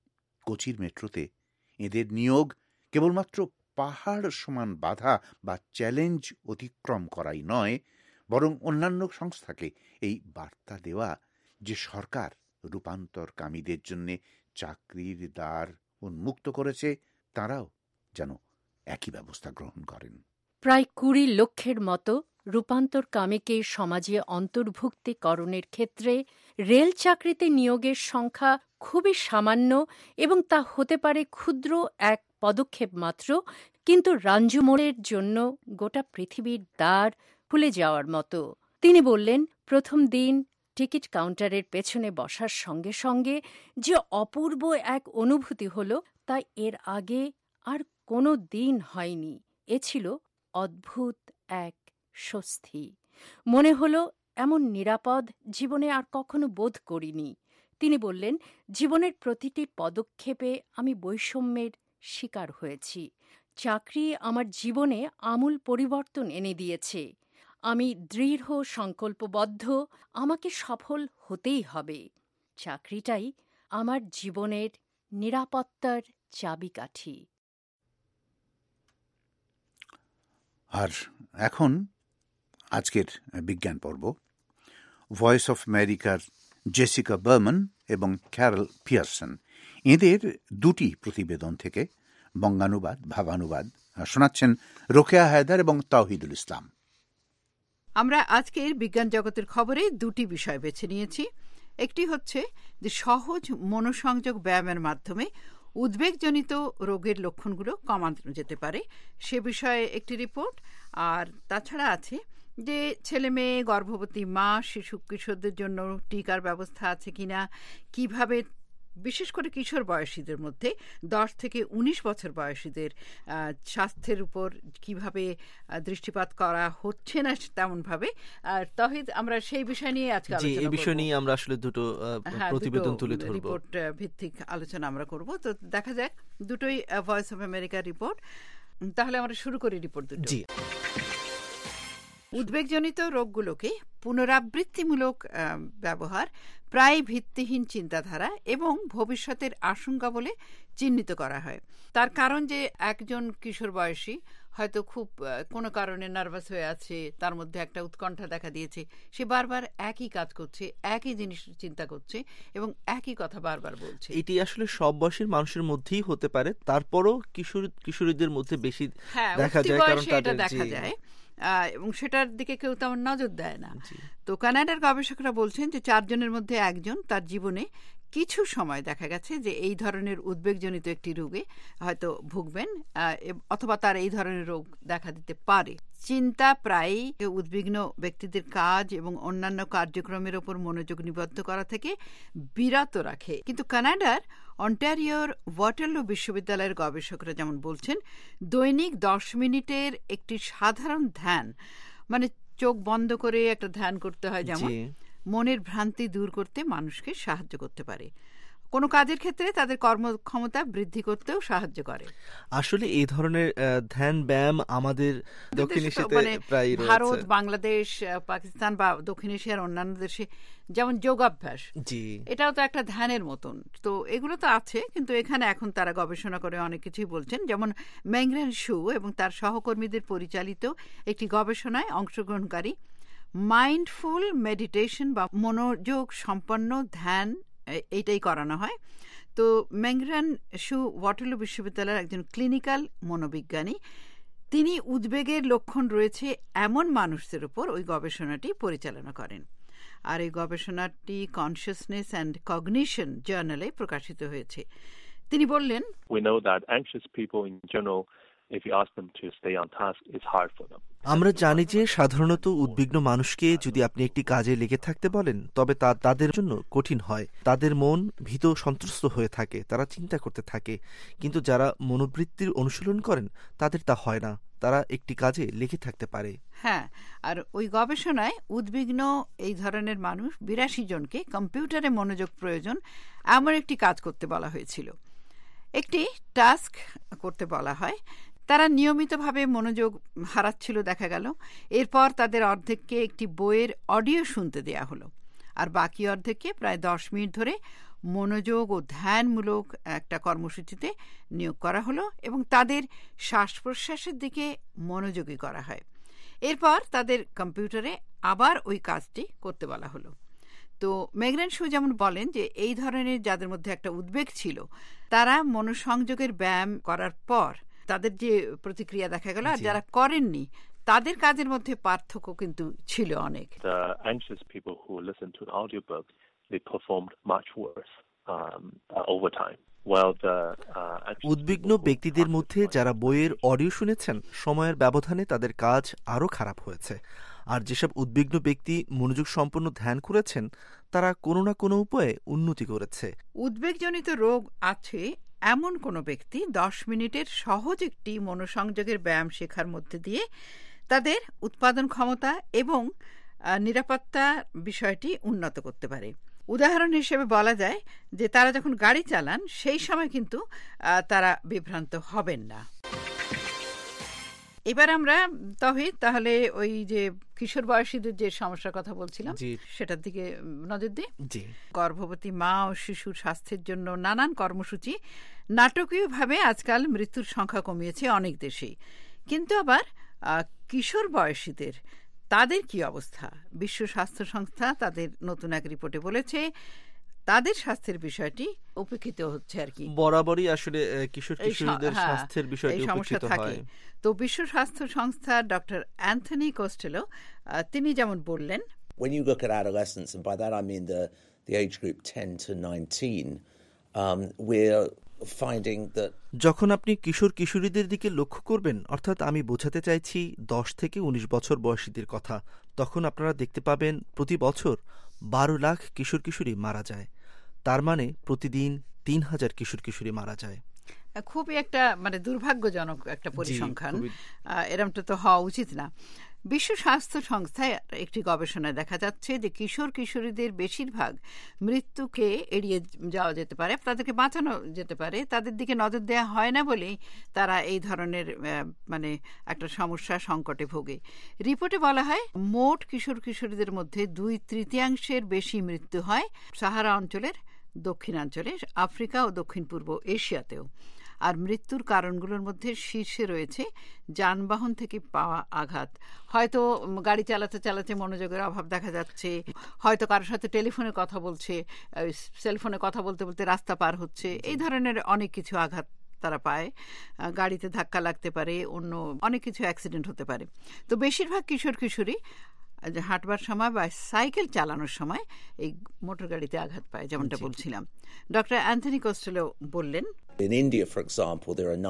কোচির মেট্রোতে এদের নিয়োগ কেবলমাত্র পাহাড় সমান বাধা বা চ্যালেঞ্জ অতিক্রম করাই নয়, বরং অন্যান্য সংস্থাকে এই বার্তা দেওয়া যে সরকার রূপান্তরকামীদের জন্য চাকরির দ্বার উন্মুক্ত করেছে, তারাও যেন একই ব্যবস্থা গ্রহণ করেন। প্রায় 20 লক্ষের মতো রূপান্তরকামীকে সমাজে অন্তর্ভুক্তিকরণের ক্ষেত্রে রেল চাকরিতে নিয়োগের সংখ্যা খুবই সামান্য এবং তা হতে পারে ক্ষুদ্র এক পদক্ষেপ মাত্র, কিন্তু রাঞ্জুমোড়ের জন্য গোটা পৃথিবীর দ্বার খুলে যাওয়ার মতো। তিনি বললেন, প্রথম দিন টিকিট কাউন্টারের পেছনে বসার সঙ্গে সঙ্গে যে অপূর্ব এক অনুভূতি হল তা এর আগে আর কোনো দিন হয়নি। এ ছিল অদ্ভুত এক স্বস্তি। মনে হল এমন নিরাপদ জীবনে আর কখনো বোধ করিনি। তিনি বললেন, জীবনের প্রতিটি পদক্ষেপে আমি বৈষম্যের শিকার হয়েছি। চাকরি আমার জীবনে আমূল পরিবর্তন এনে দিয়েছে। আমি দৃঢ় সংকল্পবদ্ধ, আমাকে সফল হতেই হবে। চাকরিটাই আমার জীবনের নিরাপত্তার চাবিকাঠি। আর এখন আজকের বিজ্ঞান পর্ব। ভয়েস অফ আমেরিকার জেসিকা বার্মান এবং ক্যারল পিয়ারসন এদের দুটি প্রতিবেদন থেকে বঙ্গানুবাদ, ভাবানুবাদ শোনাচ্ছেন রোকেয়া হায়দার এবং তাওহিদুল ইসলাম। আমরা আজকের বিজ্ঞান জগতের খবরে দুটি বিষয় বেছে নিয়েছি। একটি হচ্ছে যে সহজ মনোসংযোগ ব্যায়ামের মাধ্যমে উদ্বেগজনিত রোগের লক্ষণগুলো কমানো যেতে পারে, সে বিষয়ে একটি রিপোর্ট। আর তাছাড়া আছে যে ছেলে মেয়ে, গর্ভবতী মা, শিশু কিশোরদের জন্য টিকার ব্যবস্থা আছে কিনা, কিভাবে বিশেষ করে কিশোর বয়সীদের মধ্যে 10 থেকে 19 বছর বয়সীদের স্বাস্থ্যের উপর কিভাবে দৃষ্টিপাত করা হচ্ছে না তেমনভাবে। আর তহিদ, আমরা সেই বিষয় নিয়ে আজকে আলোচনা করব। এই বিষয় নিয়ে আমরা আসলে দুটো প্রতিবেদন তুলে ধরব, রিপোর্ট ভিত্তিক আলোচনা আমরা করব। তো দেখা যাক, দুটোই ভয়েস অফ আমেরিকার রিপোর্ট। তাহলে আমরা শুরু করি রিপোর্ট দুটো। জি। উদ্বেগজনিত রোগগুলোকে পুনরাবৃত্তিমূলক ব্যবহার, প্রায় ভিত্তিহীন চিন্তাধারা এবং ভবিষ্যতের আশঙ্কা বলে চিহ্নিত করা হয়। তার কারণ যে একজন কিশোর বয়সী হয়তো খুব কোনো কারণে নার্ভাস হয়ে আছে, তার মধ্যে একটা উৎকণ্ঠা দেখা দিয়েছে, সে বারবার একই কাজ করছে, একই জিনিস চিন্তা করছে এবং একই কথা বারবার বলছে। এটি আসলে সব বয়সের মানুষের মধ্যেই হতে পারে, তারপরও কিশোরীদের মধ্যে বেশি দেখা যায়, কারণ তাদের দেখা যায় এবং সেটার দিকে কেউ তেমন নজর দেয় না। তো কানাডার গবেষকরা বলছেন যে 4 জনের মধ্যে একজন তার জীবনে কিছু সময় দেখা গেছে যে এই ধরনের উদ্বেগজনিত একটি রোগে হয়তো ভুগবেন অথবা তার এই ধরনের রোগ দেখা দিতে পারে। চিন্তা প্রায়ই উদ্বিগ্ন ব্যক্তিদের কাজ এবং অন্যান্য কার্যক্রমের ওপর মনোযোগ নিবদ্ধ করা থেকে বিরত রাখে। কিন্তু কানাডার অন্টারিওর ওয়াটারলু বিশ্ববিদ্যালয়ের গবেষকরা যেমন বলছেন, দৈনিক 10 মিনিটের একটি সাধারণ ধ্যান, মানে চোখ বন্ধ করে একটা ধ্যান করতে হয়, যেমন মনের ভ্রান্তি দূর করতে মানুষকে সাহায্য করতে পারে। কোনো কাজের ক্ষেত্রে তাদের কর্মক্ষমতা বৃদ্ধি করতেও সাহায্য করে। আসলে এই ধরনের ধ্যান ব্যায়াম আমাদের দক্ষিণ এশিয়াতে প্রায় রয়েছে। ভারত, বাংলাদেশ, পাকিস্তান বা দক্ষিণ এশিয়ার অন্যান্য দেশে যেমন যোগাভ্যাস, এটাও তো একটা ধ্যানের মতন। তো এগুলো তো আছে, কিন্তু এখানে এখন তারা গবেষণা করে অনেক কিছুই বলছেন। যেমন মেংগ্রেন শু এবং তার সহকর্মীদের পরিচালিত একটি গবেষণায় অংশগ্রহণকারী মাইন্ডফুল মেডিটেশন বা মনোযোগ সম্পন্ন ধ্যান এইটাই করানো হয়। তো মেংগ্রেন শু ওয়াটারলু বিশ্ববিদ্যালয়ের একজন ক্লিনিক্যাল মনোবিজ্ঞানী, তিনি উদ্বেগের লক্ষণ রয়েছে এমন মানুষদের উপর ওই গবেষণাটি পরিচালনা করেন। আর এই গবেষণাটি কনসিয়াসনেস অ্যান্ড কগনিশন জার্নালে প্রকাশিত হয়েছে। তিনি বললেন, We know that anxious people in general, if you ask them to stay on task, it's hard for them. আমরা জানি যে সাধারণত উদ্বিগ্ন মানুষকে যদি আপনি একটি কাজে লেগে থাকতে বলেন, তবে তা তাদের জন্য কঠিন হয়। তাদের মন ভীত সন্ত্রস্ত হয়ে থাকে, তারা চিন্তা করতে থাকে। কিন্তু যারা মনোবৃত্তির অনুশীলন করেন তাদের তা হয় না, তারা একটি কাজে লেগে থাকতে পারে। হ্যাঁ, আর ওই গবেষণায় উদ্বিগ্ন এই ধরনের মানুষ 82 জনকে কম্পিউটারে মনোযোগ প্রয়োজন এমন একটি কাজ করতে বলা হয়েছিল। একটি টাস্ক করতে বলা হয়, তারা নিয়মিতভাবে মনোযোগ হারাচ্ছিল দেখা গেল। এরপর তাদের অর্ধেককে একটি বইয়ের অডিও শুনতে দেয়া হলো, আর বাকি অর্ধেককে প্রায় 10 মিনিট ধরে মনোযোগ ও ধ্যানমূলক একটা কর্মসূচিতে নিয়োগ করা হলো এবং তাদের শ্বাস প্রশ্বাসের দিকে মনোযোগী করা হয়। এরপর তাদের কম্পিউটারে আবার ওই কাজটি করতে বলা হলো। তো মেগরেন শু যেমন বলেন যে এই ধরনের যাদের মধ্যে একটা উদ্বেগ ছিল, তারা মনোসংযোগের ব্যায়াম করার পর তাদের যে প্রতিক্রিয়া দেখা গেল, আর যারা করেননি তাদের কাজের মধ্যে পার্থক্য কিন্তু ছিল অনেক। The anxious people who listen to an audiobook, they performed much worse over time. উদ্বিগ্ন ব্যক্তিদের মধ্যে যারা বইয়ের অডিও শুনেছেন, সময়ের ব্যবধানে তাদের কাজ আরও খারাপ হয়েছে। আর যেসব উদ্বিগ্ন ব্যক্তি মনোযোগ সম্পন্ন ধ্যান করেছেন, তারা কোনো না কোনো উপায়ে উন্নতি করেছে। উদ্বেগজনিত রোগ আছে এমন কোনো ব্যক্তি 10 মিনিটের সহজ একটি মনোসংযোগের ব্যায়াম শেখার মধ্যে দিয়ে তাদের উৎপাদন ক্ষমতা এবং নিরাপত্তা বিষয়টি উন্নত করতে পারে। উদাহরণ হিসেবে বলা যায় যে তারা যখন গাড়ি চালান সেই সময় কিন্তু তারা বিভ্রান্ত হবেন না। এবার আমরা তাহলে ওই যে কিশোর বয়সীদের যে সমস্যার কথা বলছিলাম সেটার দিকে নজর দিই। গর্ভবতী মা ও শিশুর স্বাস্থ্যের জন্য নানান কর্মসূচি নাটকীয়ভাবে আজকাল মৃত্যুর সংখ্যা কমিয়েছে অনেক দেশেই, কিন্তু আবার কিশোর বয়সীদের তাদের কি অবস্থা? বিশ্ব স্বাস্থ্য সংস্থা তাদের নতুন এক রিপোর্টে বলেছে তাদের স্বাস্থ্যের বিষয়টি উপেক্ষিত হচ্ছে আর কি। বরাবরই আসলে কিশোরদের স্বাস্থ্যের বিষয়টি উপেক্ষিত হয়। তো বিশ্ব স্বাস্থ্য সংস্থা ডক্টর অ্যান্থনি কোস্টেলো তিনি যেমন বললেন, When you look at adolescents, and by that I mean the age group 10 to 19, we're finding that যখন আপনি কিশোর কিশোরীদের দিকে লক্ষ্য করবেন, অর্থাৎ আমি বোঝাতে চাইছি 10 থেকে 19 বছর বয়সীদের কথা, তখন আপনারা দেখতে পাবেন প্রতি বছর 12 লাখ কিশোর কিশোরী মারা যায়। তার মানে প্রতিদিন 3000 কিশোর কিশোরী মারা যায়। খুবই একটা মানে দুর্ভাগ্যজনক একটা পরিসংখ্যান, এরকমটা তো হওয়া উচিত না। বিশ্ব স্বাস্থ্য সংস্থায় একটি গবেষণায় দেখা যাচ্ছে যে কিশোর কিশোরীদের বেশিরভাগ মৃত্যুকে এড়িয়ে যাওয়া যেতে পারে, তাদেরকে বাঁচানো যেতে পারে, তাদের দিকে নজর দেওয়া হয় না বলেই তারা এই ধরনের মানে একটা সমস্যা সংকটে ভোগে। রিপোর্টে বলা হয় মোট কিশোর কিশোরীদের মধ্যে 2/3 বেশি মৃত্যু হয় সাহারা অঞ্চলের দক্ষিণাঞ্চলে, আফ্রিকা ও দক্ষিণ পূর্ব এশিয়াতেও। আর মৃত্যুর কারণগুলোর মধ্যে শীর্ষে রয়েছে যানবাহন থেকে পাওয়া আঘাত। হয়তো গাড়ি চালাতে চালাতে মনোযোগের অভাব দেখা যাচ্ছে, হয়তো কারোর সাথে টেলিফোনে কথা বলছে, সেলফোনে কথা বলতে বলতে রাস্তা পার হচ্ছে, এই ধরনের অনেক কিছু আঘাত তারা পায়। গাড়িতে ধাক্কা লাগতে পারে, অন্য অনেক কিছু অ্যাক্সিডেন্ট হতে পারে। তো বেশিরভাগ কিশোর কিশোরী হাঁটবার সময় বা সাইকেল চালানোর সময় এই মোটর গাড়িতে আঘাত পায়, যেমনটা বলছিলাম। ডক্টর অ্যান্থনি কোস্টেলো বললেন, in India, for example, there are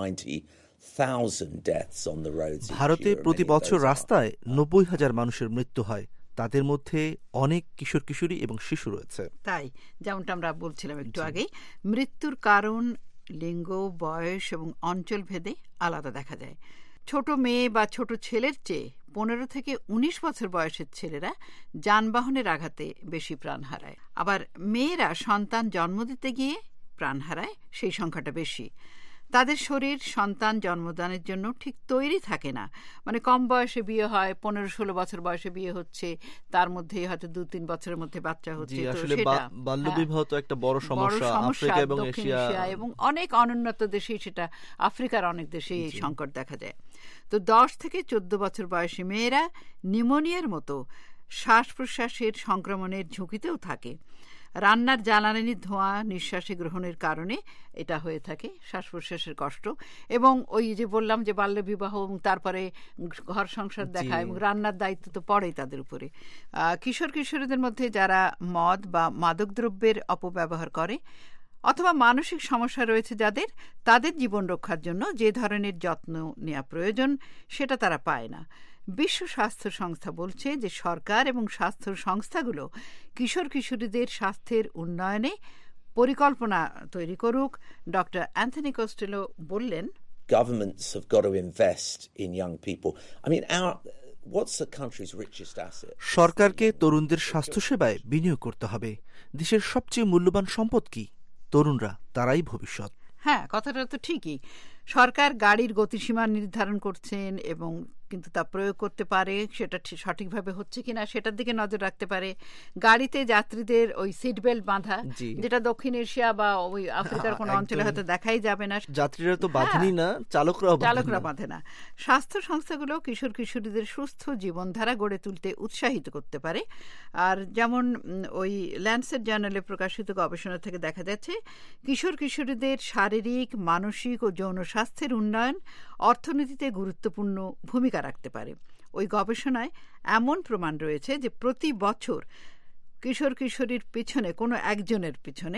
90,000 deaths on the roads. ভারতে প্রতি বছর রাস্তায় 90,000 মানুষের মৃত্যু হয়, তাদের মধ্যে অনেক কিশোর কিশোরী এবং শিশু রয়েছে। তাই যেমনটা আমরা বলছিলাম একটু আগেই, মৃত্যুর কারণ লিঙ্গ, বয়স এবং অঞ্চল ভেদে আলাদা দেখা যায়। ছোট মেয়ে বা ছোট ছেলের চেয়ে 15 থেকে 19 বছর বয়সের ছেলেরা যানবাহনের আঘাতে বেশি প্রাণ হারায়। আবার মেয়েরা সন্তান জন্ম দিতে গিয়ে প্রাণ হারায়, সেই সংখ্যাটা বেশি। তাদের শরীর সন্তান জন্মদানের জন্য ঠিক তৈরি থাকে না, মানে কম বয়সে বিয়ে হয়, 15-16 বছর বয়সে বিয়ে হচ্ছে, তার মধ্যে হয়তো 2-3 বছরের মধ্যে বাচ্চা হচ্ছে। বাল্যবিবাহ তো একটা বড় সমস্যা আফ্রিকা এবং এশিয়া এবং অনেক অনুন্নত দেশেই, সেটা আফ্রিকার অনেক দেশেই এই সংকট দেখা যায়। তো 10 থেকে 14 বছর বয়সী মেয়েরা নিউমোনিয়ার মতো শ্বাস প্রশ্বাসের সংক্রমণের ঝুঁকিতেও থাকে। রান্নার জ্বালানির ধোঁয়া নিঃশ্বাসে গ্রহণের কারণে এটা হয়ে থাকে, শ্বাস প্রশ্বাসের কষ্ট। এবং ওই যে বললাম যে বাল্যবিবাহ, এবং তারপরে ঘর সংসার দেখা এবং রান্নার দায়িত্ব তো পড়েই তাদের উপরে। কিশোর কিশোরীদের মধ্যে যারা মদ বা মাদকদ্রব্যের অপব্যবহার করে অথবা মানসিক সমস্যা রয়েছে যাদের, তাদের জীবন রক্ষার জন্য যে ধরনের যত্ন নেওয়া প্রয়োজন সেটা তারা পায় না। বিশ্ব স্বাস্থ্য সংস্থা বলছে যে সরকার এবং স্বাস্থ্য সংস্থাগুলো কিশোর কিশোরীদের স্বাস্থ্যের উন্নয়নে পরিকল্পনা তৈরি করুক। ডক্টর অ্যান্থনি কোস্টেলো বললেন, Governments have got to invest in young people. I mean, what's the country's richest asset? সরকারকে তরুণদের স্বাস্থ্যসেবায় বিনিয়োগ করতে হবে। দেশের সবচেয়ে মূল্যবান সম্পদ কি? তরুণরা, তারাই ভবিষ্যৎ। হ্যাঁ, কথাটা তো ঠিকই। সরকার গাড়ির গতিসীমা নির্ধারণ করছেন এবং কিন্তু তা প্রয়োগ করতে পারে, সেটা সঠিকভাবে হচ্ছে কিনা সেটার দিকে নজর রাখতে পারে। গাড়িতে যাত্রীদের ওই সিট বেল্ট বাঁধা, যেটা দক্ষিণ এশিয়া বা ওই আফ্রিকার কোনো অঞ্চলে হয়তো দেখাই যাবে না, যাত্রীরা তো বাঁধেনি না, চালকরা বাঁধে না। স্বাস্থ্য সংস্থাগুলো কিশোর কিশোরীদের সুস্থ জীবনধারা গড়ে তুলতে উৎসাহিত করতে পারে। আর যেমন ওই ল্যান্সেট জার্নালে প্রকাশিত গবেষণা থেকে দেখা যাচ্ছে, কিশোর কিশোরীদের শারীরিক, মানসিক ও যৌন স্বাস্থ্যের উন্নয়ন অর্থনীতিতে গুরুত্বপূর্ণ ভূমিকা রাখতে পারে। ওই গবেষণায় এমন প্রমাণ রয়েছে যে প্রতি বছর কিশোর কিশোরীর পিছনে কোনো একজনের পিছনে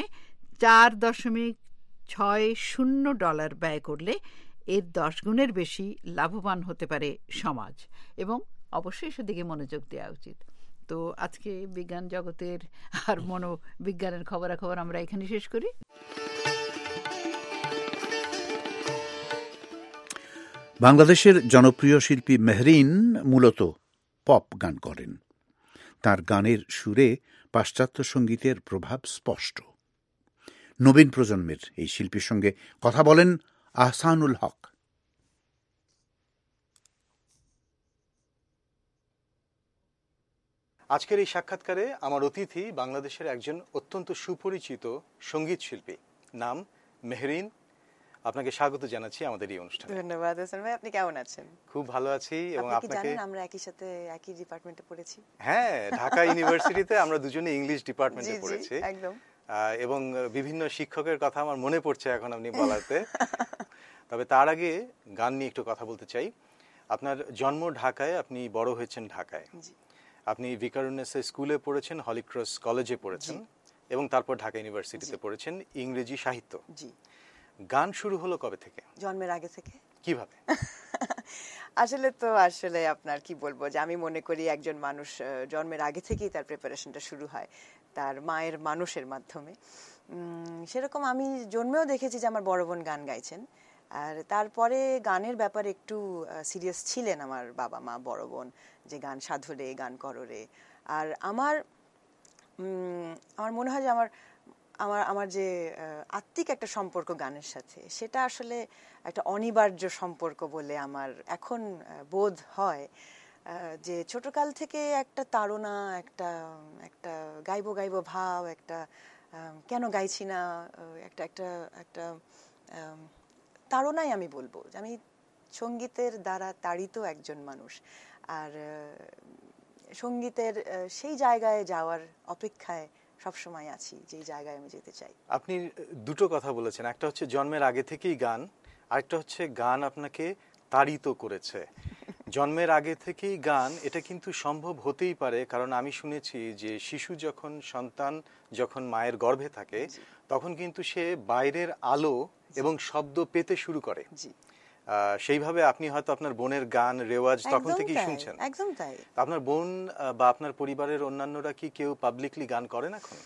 $4.60 ব্যয় করলে এর 10 গুণের বেশি লাভবান হতে পারে সমাজ, এবং অবশ্যই সেদিকে মনোযোগ দেওয়া উচিত। তো আজকে বিজ্ঞান জগতের আর মনোবিজ্ঞানের খবরাখবর আমরা এখানে শেষ করি। বাংলাদেশের জনপ্রিয় শিল্পী মেহরিন মূলত পপ গান করেন। তার গানের সুরে পাশ্চাত্য সঙ্গীতের প্রভাব স্পষ্ট। নবীন প্রজন্মের এই শিল্পীর সঙ্গে কথা বলেন আহসানুল হক। আজকের এই সাক্ষাৎকারে আমার অতিথি বাংলাদেশের একজন অত্যন্ত সুপরিচিত সঙ্গীত শিল্পী, নাম মেহরিন। আপনাকে স্বাগত জানাচ্ছি আমাদের এই অনুষ্ঠানে। ধন্যবাদ হাসান ভাই, আপনি কেমন আছেন? খুব ভালো আছি। এবং আপনাকে জানেন আমরা একই সাথে একই ডিপার্টমেন্টে পড়েছি। হ্যাঁ, ঢাকা ইউনিভার্সিটিতে আমরা দুজনে ইংলিশ ডিপার্টমেন্টে পড়েছি। একদম। এবং বিভিন্ন শিক্ষকের কথা আমার মনে পড়ছে এখন আপনি বলাতে। তবে তার আগে গান নিয়ে একটু কথা বলতে চাই। আপনার জন্ম ঢাকায়, আপনি বড় হয়েছেন ঢাকায়। আপনি ভিকারুন্নেসা স্কুলে পড়েছেন, হলিক্রস কলেজে পড়েছেন, এবং তারপর ঢাকা ইউনিভার্সিটিতে পড়েছেন ইংরেজি সাহিত্য। গান শুরু হলো কবে থেকে? জন্মের আগে থেকে। কিভাবে? আসলে আপনার কি বলবো, যে আমি মনে করি একজন মানুষ জন্মের আগে থেকেই তার প্রিপারেশনটা শুরু হয় তার মায়ের মানুষের মাধ্যমে। সেরকম আমি জন্মেও দেখেছি যে আমার বড় বোন গান গাইছেন, আর তারপরে গানের ব্যাপারে একটু সিরিয়াস ছিলেন আমার বাবা মা, বড় বোন, যে গান সাধু রে, গান করো রে। আর আমার মনে হয় যে আমার যে আত্মিক একটা সম্পর্ক গানের সাথে, সেটা আসলে একটা অনিবার্য সম্পর্ক বলে আমার এখন বোধ হয়। যে ছোটকাল থেকে একটা তাড়না, একটা গাইবো ভাব, একটা কেন গাইছি না, একটা তাড়নাই আমি বলবো। আমি সঙ্গীতের দ্বারা তাড়িত একজন মানুষ, আর সঙ্গীতের সেই জায়গায় যাওয়ার অপেক্ষায় সবসময় আছি, যেই জায়গায় আমি যেতে চাই। আপনি দুটো কথা বলেছেন, একটা হচ্ছে জন্মের আগে থেকেই গান, আরেকটা হচ্ছে গান আপনাকে তাড়িত করেছে। জন্মের আগে থেকেই গান, এটা কিন্তু সম্ভব হতেই পারে, কারণ আমি শুনেছি যে শিশু সন্তান যখন মায়ের গর্ভে থাকে, তখন কিন্তু সে বাইরের আলো এবং শব্দ পেতে শুরু করে। সেইভাবে আপনি হয়তো আপনার বোনের গান রেওয়াজ তখন থেকেই শুনছেন। একদম তাই। আপনার বোন বা আপনার পরিবারের অন্যান্যরা কি কেউ পাবলিকলি গান করেন এখন?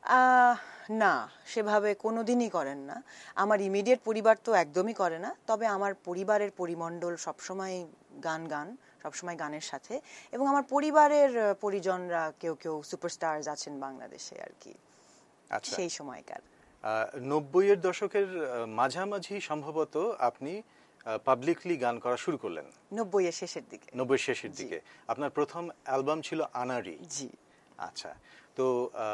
না, সেভাবে কোনোদিনই করেন না। আমার ইমিডিয়েট পরিবার তো একদমই করে না, তবে আমার পরিবারের পরিমণ্ডল সবসময় গান সবসময় গানের সাথে, এবং আমার পরিবারের পরিজনরা কেউ সুপারস্টারস আছেন বাংলাদেশে আর কি, সেই সময়কার 90-এর দশকের মাঝামাঝি সম্ভবত আপনি পাবলিকলি গান করা শুরু করলেন। 90-এর শেষের দিকে। 90-এর শেষের দিকে আপনার প্রথম অ্যালবাম ছিল আনাড়ি। জি। আচ্ছা, তো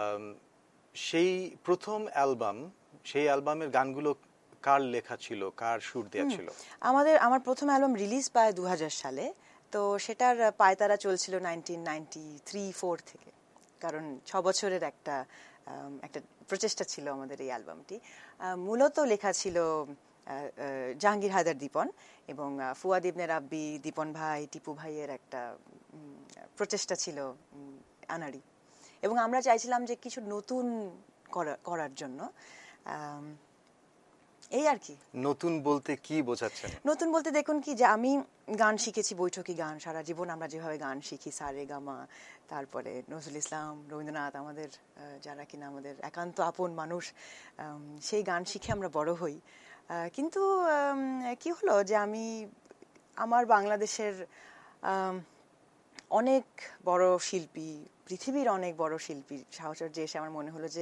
সেই প্রথম অ্যালবাম, সেই অ্যালবামের গানগুলো কার লেখা ছিল, কার সুর দেয়া ছিল? আমার প্রথম অ্যালবাম রিলিজ পায় 2000 সালে, তো সেটার পায়তারা চলছিল 1993-4 থেকে, কারণ 6 বছরের একটা প্রচেষ্টা ছিল আমাদের এই অ্যালবামটি। মূলত লেখা ছিল জাহাঙ্গীর হায়দার দীপন এবং ফুয়াদ ইবনে রাব্বি, দীপন ভাই, টিপু ভাইয়ের একটা প্রচেষ্টা ছিল আনাড়ি, এবং আমরা চাইছিলাম যে কিছু নতুন করার জন্য। এই আর কি। নতুন বলতে কি বোঝাচ্ছেন? নতুন বলতে দেখুন কি, যে আমি গান শিখেছি, বৈঠকি গান সারা জীবন আমরা যেভাবে গান শিখি, সারে গামা, তারপরে নজরুল ইসলাম, রবীন্দ্রনাথ, আমাদের যারা কিনা আমাদের একান্ত আপন মানুষ, সেই গান শিখে আমরা বড় হই। কিন্তু কি হলো যে আমার বাংলাদেশের অনেক বড় শিল্পী, পৃথিবীর অনেক বড় শিল্পীর সাহচর্যে এসে আমার মনে হলো যে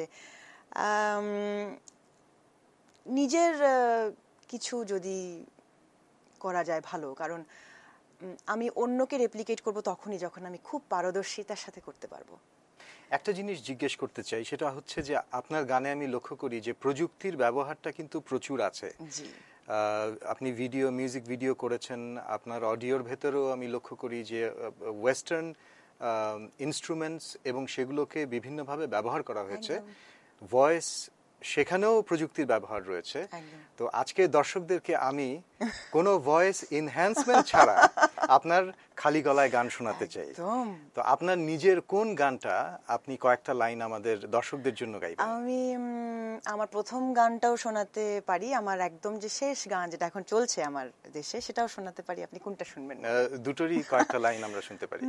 নিজের কিছু যদি করা যায় ভালো, কারণ আমি অন্যকে রেপ্লিকেট করব তখনই যখন আমি খুব পারদর্শিতার সাথে করতে পারবো। একটা জিনিস জিজ্ঞেস করতে চাই, সেটা হচ্ছে যে আপনার গানে আমি লক্ষ্য করি যে প্রযুক্তির ব্যবহারটা কিন্তু প্রচুর আছে। আপনি মিউজিক ভিডিও করেছেন, আপনার অডিওর ভেতরেও আমি লক্ষ্য করি যে ওয়েস্টার্ন ইনস্ট্রুমেন্টস এবং সেগুলোকে বিভিন্নভাবে ব্যবহার করা হয়েছে। ভয়েস, সেখানেও প্রযুক্তির ব্যবহার রয়েছে। তো আজকে দর্শকদেরকে আমি কোনো ভয়েস এনহ্যান্সমেন্ট ছাড়া আপনার খালি গলায় গান শোনাতে চাই। তো আপনার নিজের কোন গানটা আপনি কয়েকটা লাইন আমাদের দর্শকদের জন্য গাইবেন? আমি আমার প্রথম গানটাও শোনাতে পারি, আমার একদম যে শেষ গান যেটা এখন চলছে আমার দেশে, সেটাও শোনাতে পারি। আপনি কোনটা শুনবেন? দুটোরই কয়েকটা লাইন আমরা শুনতে পারি।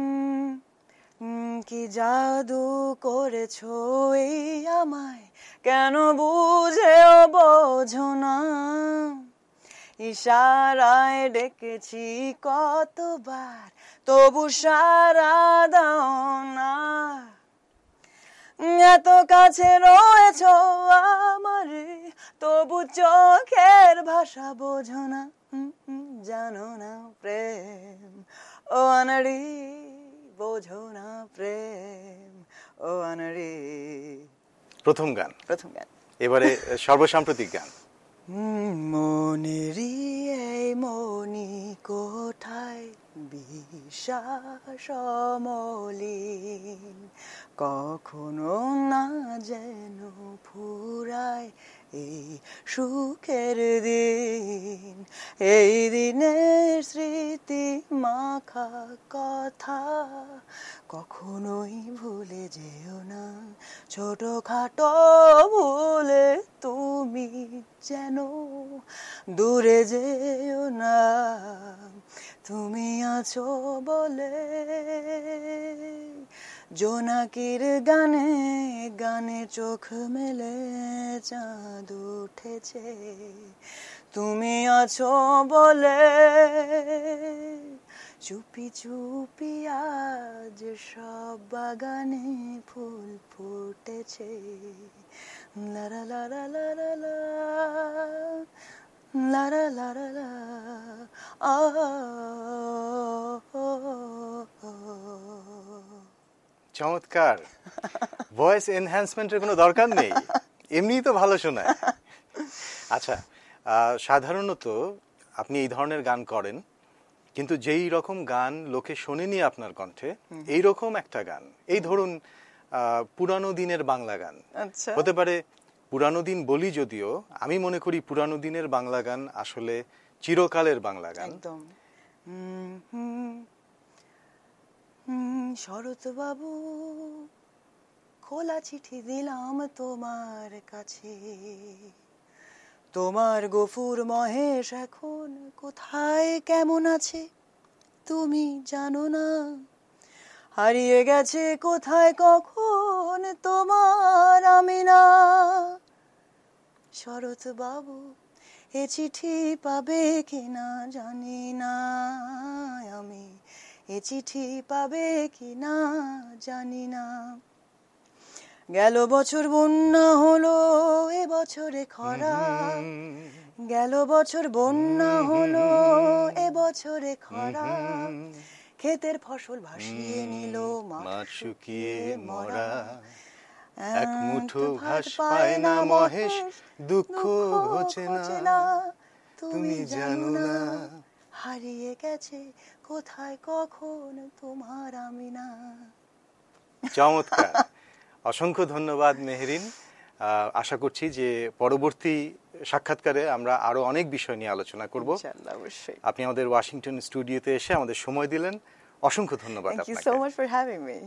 কি জাদু করেছো এই আমায়, কেন বুঝেও বোঝো না, ইশারায় ডেকেছি কতবার, তবু সারা দাও না, এত কাছে রয়েছো আমারে, তবু চোখের ভাষা বোঝো না, জানো না প্রেম ও আনাড়ি, বোঝো না প্রেম ও আনাড়ি। প্রথম গান। এবারে সর্বসাম্প্রতিক গান। মনেরই এই মনি কোঠায় বিশ্বাস অমলিন, কখনো না যেন ফুরায় এই সুখের দিন, এই দিনের স্মৃতি মাখা কথা কখনোই ভুলে যেও না, ছোটখাটো ভুলে তুমি তুমি যেন দূরে যেও না, তুমি আছো বলে জোনাকির গানে গানে চোখ মেলে চাঁদ উঠেছে, তুমি আছো বলে চুপি চুপি আজ সব বাগানে ফুল ফুটেছে, লা লা লা লা লা লা লা লা লা লা লা আ। চমৎকার, ভয়েস এনহ্যান্সমেন্টের কোনো দরকার নেই, এমনিই তো ভালো শোনায়। আচ্ছা, সাধারণত আপনি এই ধরনের গান করেন, কিন্তু যেই রকম গান লোকে শোনেনি আপনার কণ্ঠে, এই রকম একটা গান, এই ধরুন পুরানো দিনের বাংলা গান হতে পারে। পুরানো দিন বলি যদিও, আমি মনে করি পুরানো দিনের বাংলা গান আসলে চিরকালের বাংলা গান। শরৎ বাবু, খোলা চিঠি দিলাম তোমার কাছে, তোমার গফুর মহেশ এখন কোথায় কেমন আছে তুমি জানো না, হারিয়ে গেছে কোথায় কখন তোমার আমিনা। শরৎ বাবু, এ চিঠি পাবে কিনা জানি না, আমি এ চিঠি পাবে কিনা জানি না। গেল বছর বন্যা হলো, এ বছরে খরা, গেল বছর বন্যা হলো, এ বছরে খরা, ক্ষেতের ফসল ভাসিয়ে নিল মাঠ শুকিয়ে মরা, এক মুঠো ঘাস পায় না মহেশ, দুঃখ ঘোচে না তুমি জানো না, হারিয়ে গেছে কোথায় কখন তোমার আমিনা। চমৎকার, অসংখ্য ধন্যবাদ মেহরিন। আশা করছি যে পরবর্তী সাক্ষাৎকারে আমরা আরো অনেক বিষয় নিয়ে আলোচনা করব। আপনি আমাদের ওয়াশিংটন স্টুডিওতে এসে আমাদের সময় দিলেন, অসংখ্য ধন্যবাদ আপনাকে। Thank you so much for having me.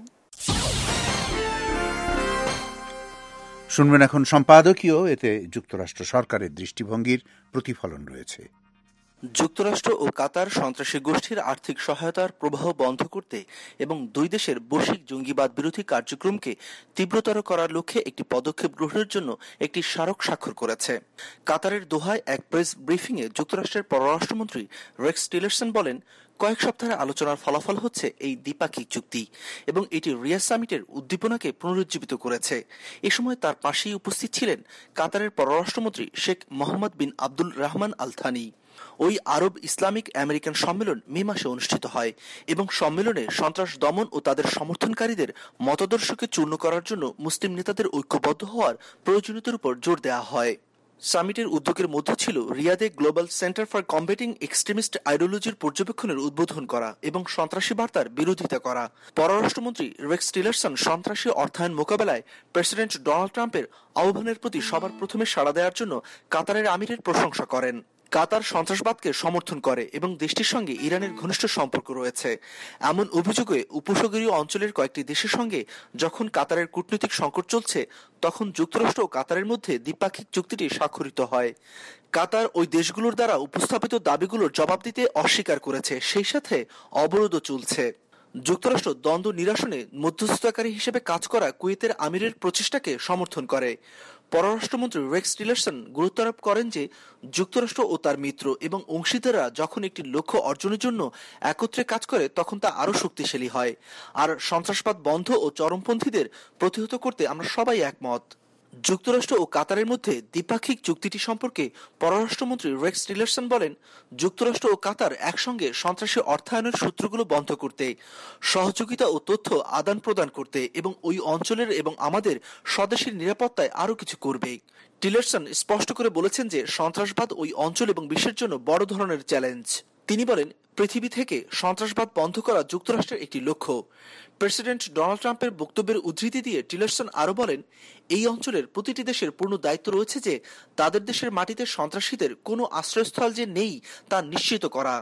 শুনবেন এখন সম্পাদকীয়, এতে যুক্তরাষ্ট্র সরকারের দৃষ্টিভঙ্গির প্রতিফলন রয়েছে। যুক্তরাষ্ট্র ও কাতার সন্ত্রাসী গোষ্ঠীর আর্থিক সহায়তার প্রবাহ বন্ধ করতে এবং দুই দেশের বৈশ্বিক জঙ্গিবাদ বিরোধী কার্যক্রমকে তীব্রতর করার লক্ষ্যে একটি পদক্ষেপ গ্রহণের জন্য একটি স্মারক স্বাক্ষর করেছে। কাতারের দোহায় এক প্রেস ব্রিফিংয়ে যুক্তরাষ্ট্রের পররাষ্ট্রমন্ত্রী রেক্স টিলারসন বলেন, কয়েক সপ্তাহের আলোচনার ফলাফল হচ্ছে এই দ্বিপাক্ষিক চুক্তি এবং এটি রিয়াদ সামিটের উদ্দীপনাকে পুনরুজ্জীবিত করেছে। এ সময় তার পাশেই উপস্থিত ছিলেন কাতারের পররাষ্ট্রমন্ত্রী Sheikh Mohammed bin Abdul Rahman Al Thani. ওই আরব ইসলামিক আমেরিকান সম্মেলন মে মাসে অনুষ্ঠিত হয় এবং সম্মেলনে সন্ত্রাস দমন ও তাদের সমর্থনকারীদের মতাদর্শকে চূর্ণ করার জন্য মুসলিম নেতাদের ঐক্যবদ্ধ হওয়ার প্রয়োজনীয়তার উপর জোর দেওয়া হয়। সামিটের উদ্যোগের মধ্যে ছিল রিয়াদে global centre for combating extremist আইডিওলজির পর্যবেক্ষণের উদ্বোধন করা এবং সন্ত্রাসী বার্তার বিরোধিতা করা। পররাষ্ট্রমন্ত্রী রেক্স টিলারসন সন্ত্রাসী অর্থায়ন মোকাবেলায় প্রেসিডেন্ট ডোনাল্ড ট্রাম্পের আহ্বানের প্রতি সবার প্রথমে সাড়া দেওয়ার জন্য কাতারের আমিরের প্রশংসা করেন। কাতার সন্ত্রাসবাদকে সমর্থন করে এবং দেশটির সঙ্গে ইরানের ঘনিষ্ঠ সম্পর্ক রয়েছে। এমন অভিযোগে উপসাগরীয় অঞ্চলের কয়েকটি দেশের সঙ্গে যখন কাতারের কূটনৈতিক সংকট চলছে, তখন যুক্তরাষ্ট্র ও কাতারের মধ্যে দ্বিপাক্ষিক চুক্তিটি স্বাক্ষরিত হয়। কাতার ওই দেশগুলোর দ্বারা উপস্থাপিত দাবিগুলোর জবাব দিতে অস্বীকার করেছে, সেই সাথে অবরোধও চলছে। যুক্তরাষ্ট্র দ্বন্দ্ব নিরসনে মধ্যস্থতাকারী হিসেবে কাজ করা কুয়েতের আমিরের প্রচেষ্টাকে সমর্থন করে। পররাষ্ট্রমন্ত্রী রেক্স টিলারসন গুরুত্ব আরোপ করেন যে যুক্তরাষ্ট্র ও তার মিত্র এবং অংশীদাররা যখন একটি লক্ষ্য অর্জনের জন্য একত্রে কাজ করে তখন তা আরও শক্তিশালী হয়। আর সন্ত্রাসবাদ বন্ধ ও চরমপন্থীদের প্রতিহত করতে আমরা সবাই একমত। যুক্তরাষ্ট্র ও কাতারের মধ্যে দ্বিপাক্ষিক চুক্তিটি সম্পর্কে পররাষ্ট্রমন্ত্রী রেক্স টিলারসন বলেন, যুক্তরাষ্ট্র ও কাতার একসঙ্গে সন্ত্রাসী অর্থায়নের সূত্রগুলো বন্ধ করতে, সহযোগিতা ও তথ্য আদান প্রদান করতে এবং ওই অঞ্চলের এবং আমাদের স্বদেশীর নিরাপত্তায় আরও কিছু করবে। টিলারসন স্পষ্ট করে বলেছেন যে সন্ত্রাসবাদ ওই অঞ্চল এবং বিশ্বের জন্য বড় ধরনের চ্যালেঞ্জ। তিনি বলেন, পৃথিবী থেকে সন্ত্রাসবাদ বন্ধ করা যুক্তরাষ্ট্রের একটি লক্ষ্য। প্রেসিডেন্ট ডোনাল্ড ট্রাম্পের বক্তব্যের উদ্ধৃতি দিয়ে টিলারসন আরও বলেন, এই অঞ্চলের প্রতিটি দেশের পূর্ণ দায়িত্ব রয়েছে যে তাদের দেশের মাটিতে সন্ত্রাসীদের কোনো আশ্রয়স্থল যে নেই তা নিশ্চিত করা।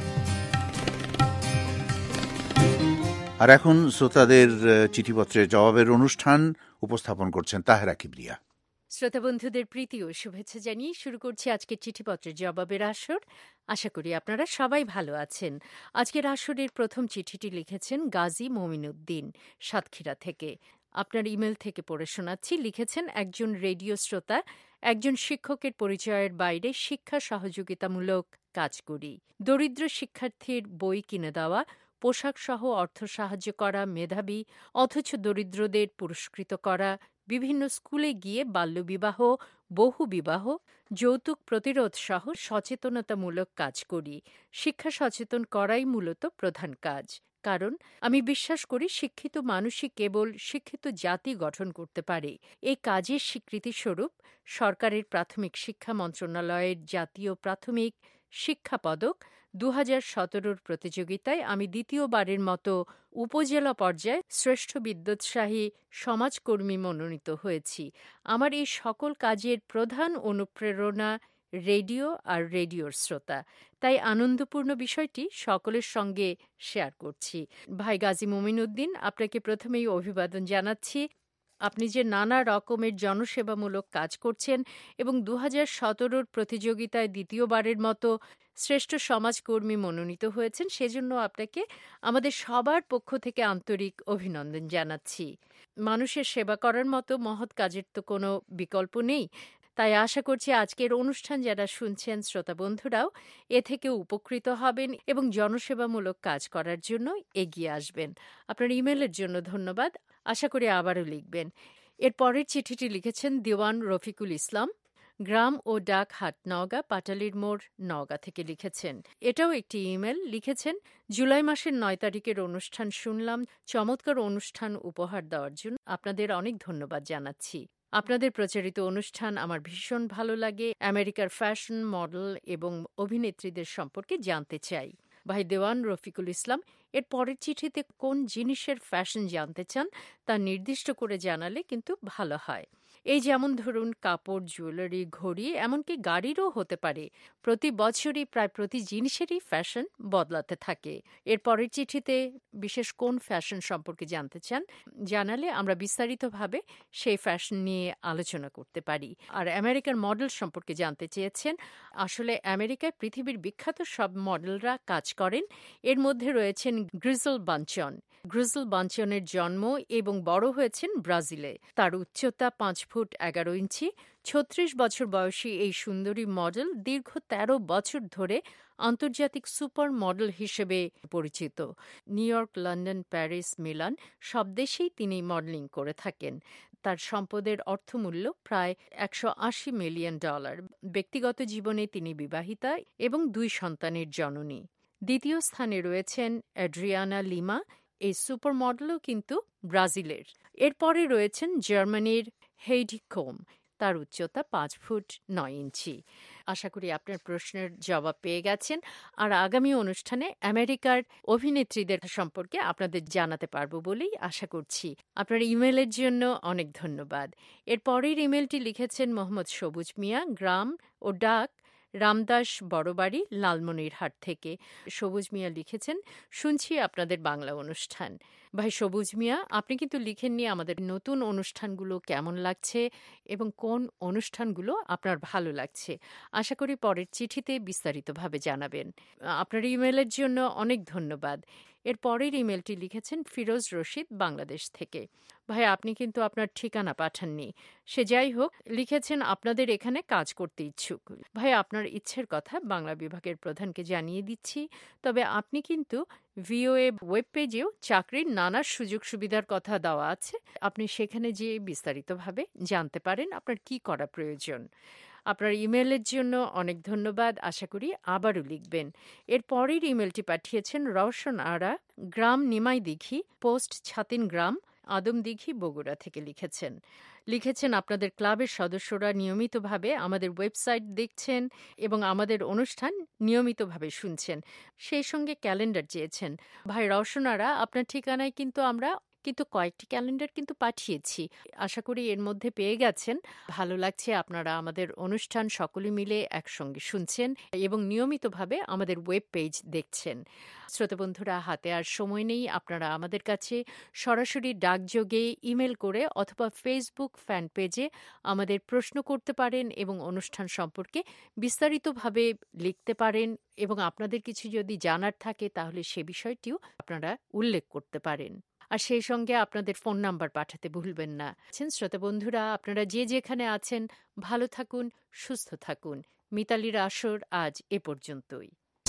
আর এখন শ্রোতাদের চিঠিপত্রের জবাবের অনুষ্ঠান উপস্থাপন করছেন তাহেরা কিবরিয়া। শ্রোতা বন্ধুদের প্রীতি ও শুভেচ্ছা জানিয়ে শুরু করছি আজকের চিঠিপত্রের জবাবের আসর। আশা করি আপনারা সবাই ভালো আছেন। আজকের আসরের প্রথম চিঠিটি লিখেছেন গাজী মমিনুদ্দিন, সাতক্ষীরা থেকে। আপনার ইমেল থেকে পড়ে শোনাচ্ছি। লিখেছেন, একজন রেডিও শ্রোতা, একজন শিক্ষকের পরিচয়ের বাইরে শিক্ষা সহযোগিতামূলক কাজ করি। দরিদ্র শিক্ষার্থীর বই কিনে দেওয়া, পোশাক সহ অর্থ সাহায্য করা, মেধাবী অথচ দরিদ্রদের পুরস্কৃত করা, বিভিন্ন স্কুলে গিয়ে বাল্যবিবাহ, বহুবিবাহ, যৌতুক প্রতিরোধ সহ সচেতনতামূলক কাজ করি। শিক্ষা সচেতন করাই মূলত প্রধান কাজ। কারণ আমি বিশ্বাস করি শিক্ষিত মানুষই কেবল শিক্ষিত জাতি গঠন করতে পারে। এই কাজের স্বীকৃতিস্বরূপ সরকারের প্রাথমিক শিক্ষা মন্ত্রণালয়ের জাতীয় প্রাথমিক শিক্ষা পদক 2017 প্রতিযোগিতায় আমি দ্বিতীয়বারের মতো উপজেলা পর্যায়ে শ্রেষ্ঠ বিদ্যোৎসাহী সমাজকর্মী মনোনীত হয়েছি। আমার এই সকল কাজের প্রধান অনুপ্রেরণা রেডিও আর রেডিওর শ্রোতা। তাই আনন্দপূর্ণ বিষয়টি সকলের সঙ্গে শেয়ার করছি। ভাই গাজী মমিনুদ্দিন, আপনাকে প্রথমেই অভিবাদন জানাচ্ছি। আপনি যে নানা রকমের জনসেবামূলক কাজ করছেন এবং 2017 প্রতিযোগিতায় দ্বিতীয়বারের মতো শ্রেষ্ঠ সমাজকর্মী মনোনীত হয়েছেন, সেজন্য আপনাকে আমাদের সবার পক্ষ থেকে আন্তরিক অভিনন্দন জানাচ্ছি। মানুষের সেবা করার মতো মহৎ কাজের তো কোনো বিকল্প নেই। তাই আশা করছি আজকের অনুষ্ঠান যারা শুনছেন শ্রোতা বন্ধুরাও এ থেকে উপকৃত হবেন এবং জনসেবামূলক কাজ করার জন্য এগিয়ে আসবেন। আপনার ইমেলের জন্য ধন্যবাদ। আশা করি আবারও লিখবেন। এর পরের চিঠিটি লিখেছেন দিওয়ান রফিকুল ইসলাম, গ্রাম ও ডাক হাট, নওগাঁ, পাটালির মোড়, নওগাঁ থেকে লিখেছেন। এটাও একটি ইমেল। লিখেছেন, জুলাই মাসের 9 তারিখের অনুষ্ঠান শুনলাম। চমৎকার অনুষ্ঠান উপহার দেওয়ার জন্য আপনাদের অনেক ধন্যবাদ জানাচ্ছি। আপনাদের প্রচারিত অনুষ্ঠান আমার ভীষণ ভালো লাগে। আমেরিকার ফ্যাশন, মডেল এবং অভিনেত্রীদের সম্পর্কে জানতে চাই। ভাই দেওয়ান রফিকুল ইসলাম, এর পরের চিঠিতে কোন জিনিসের ফ্যাশন জানতে চান তা নির্দিষ্ট করে জানালে কিন্তু ভালো হয়। এই যেমন ধরুন কাপড়, জুয়েলারি, ঘড়ি, এমনকি গাড়িরও হতে পারে। প্রতি বছরই প্রায় প্রতি জিনিসেরই ফ্যাশন বদলাতে থাকে। এর পরের চিঠিতে বিশেষ কোন ফ্যাশন সম্পর্কে জানতে চান জানালে আমরা বিস্তারিতভাবে সেই ফ্যাশন নিয়ে আলোচনা করতে পারি। আর আমেরিকার মডেল সম্পর্কে জানতে চেয়েছেন। আসলে আমেরিকায় পৃথিবীর বিখ্যাত সব মডেলরা কাজ করেন। এর মধ্যে রয়েছেন গ্রিজেল বাঞ্চন। গ্রিজেল বাঞ্চনের জন্ম এবং বড় হয়েছেন ব্রাজিলে। তার উচ্চতা 5 ফুট 11 ইঞ্চি। 36 বছর বয়সী এই সুন্দরী মডেল দীর্ঘ 13 বছর ধরে আন্তর্জাতিক সুপার মডেল হিসেবে পরিচিত। New York, London, Paris, Milan সব দেশেই তিনি মডেলিং করে থাকেন। তার সম্পদের অর্থমূল্য প্রায় $180 মিলিয়ন। ব্যক্তিগত জীবনে তিনি বিবাহিতা এবং 2 সন্তানের জননী। দ্বিতীয় স্থানে রয়েছেন অ্যাড্রিয়ানা লিমা। এই সুপার মডেলও কিন্তু ব্রাজিলের। এরপরে রয়েছেন জার্মানির হেইডি কোম। তার উচ্চতা 5 ফুট 9 ইঞ্চি। আশা করি আপনার প্রশ্নের জবাব পেয়ে গেছেন। আর আগামী অনুষ্ঠানে আমেরিকার অভিনেত্রীদের সম্পর্কে আপনাদের জানাতে পারবো বলেই আশা করছি। আপনার ইমেলের জন্য অনেক ধন্যবাদ। এর পরের ইমেলটি লিখেছেন মোহাম্মদ সবুজ মিয়া, গ্রাম ও ডাক রামদাস বড়বাড়ি, লালমনিরহাট থেকে। সবুজ মিয়া লিখেছেন, শুনছি আপনাদের বাংলা অনুষ্ঠান। ভাই সবুজ মিয়া, আপনি কিন্তু লিখেননি আমাদের নতুন অনুষ্ঠানগুলো কেমন লাগছে এবং কোন অনুষ্ঠানগুলো আপনার ভালো লাগছে। আশা করি পরের চিঠিতে বিস্তারিতভাবে জানাবেন। আপনার ইমেলের জন্য অনেক ধন্যবাদ। এর পরের ইমেলটি লিখেছেন ফিরোজ রশিদ, বাংলাদেশ থেকে। ভাই, আপনি কিন্তু আপনার ঠিকানা পাঠাননি। সে যাই হোক, লিখেছেন আপনাদের এখানে কাজ করতে ইচ্ছুক। ভাই, আপনার ইচ্ছের কথা বাংলা বিভাগের প্রধানকে জানিয়ে দিচ্ছি। তবে আপনি কিন্তু ভিওএ ওয়েব পেজেও চাকরির নানা সুযোগ সুবিধার কথা দেওয়া আছে। আপনি সেখানে যেয়ে বিস্তারিতভাবে জানতে পারেন আপনার কি করা প্রয়োজন। আপনার ইমেলের জন্য অনেক ধন্যবাদ। আশা করি আবারও লিখবেন। এর পরের ইমেলটি পাঠিয়েছেন রওশন আরা, গ্রাম নিমাইদিঘি, পোস্ট ছাতিন গ্রাম, আদমদিঘি, বগুড়া থেকে লিখেছেন আপনাদের ক্লাবের সদস্যরা নিয়মিতভাবে আমাদের ওয়েবসাইট দেখছেন এবং আমাদের অনুষ্ঠান নিয়মিতভাবে শুনছেন। সেই সঙ্গে ক্যালেন্ডার চেয়েছেন। ভাই রওশনারা, আপনার ঠিকানায় কিন্তু আমরা কিন্তু কয়েকটি ক্যালেন্ডার কিন্তু পাঠিয়েছি। আশা করি এর মধ্যে পেয়ে গেছেন। ভালো লাগছে আপনারা আমাদের অনুষ্ঠান সকলে মিলে একসঙ্গে শুনছেন এবং নিয়মিতভাবে আমাদের ওয়েব পেজ দেখছেন। শ্রোতা বন্ধুরা, হাতে আর সময় নেই। আপনারা আমাদের কাছে সরাসরি ডাকযোগে, ইমেল করে অথবা ফেসবুক ফ্যান পেজে আমাদের প্রশ্ন করতে পারেন এবং অনুষ্ঠান সম্পর্কে বিস্তারিতভাবে লিখতে পারেন এবং আপনাদের কিছু যদি জানার থাকে তাহলে সে বিষয়টিও আপনারা উল্লেখ করতে পারেন। আর সেই সঙ্গে আপনাদের ফোন নাম্বার পাঠাতে ভুলবেন না। শ্রোতা বন্ধুরা, আপনারা যে যেখানে আছেন ভালো থাকুন, সুস্থ থাকুন। মিতালির আসর আজ এ পর্যন্তই।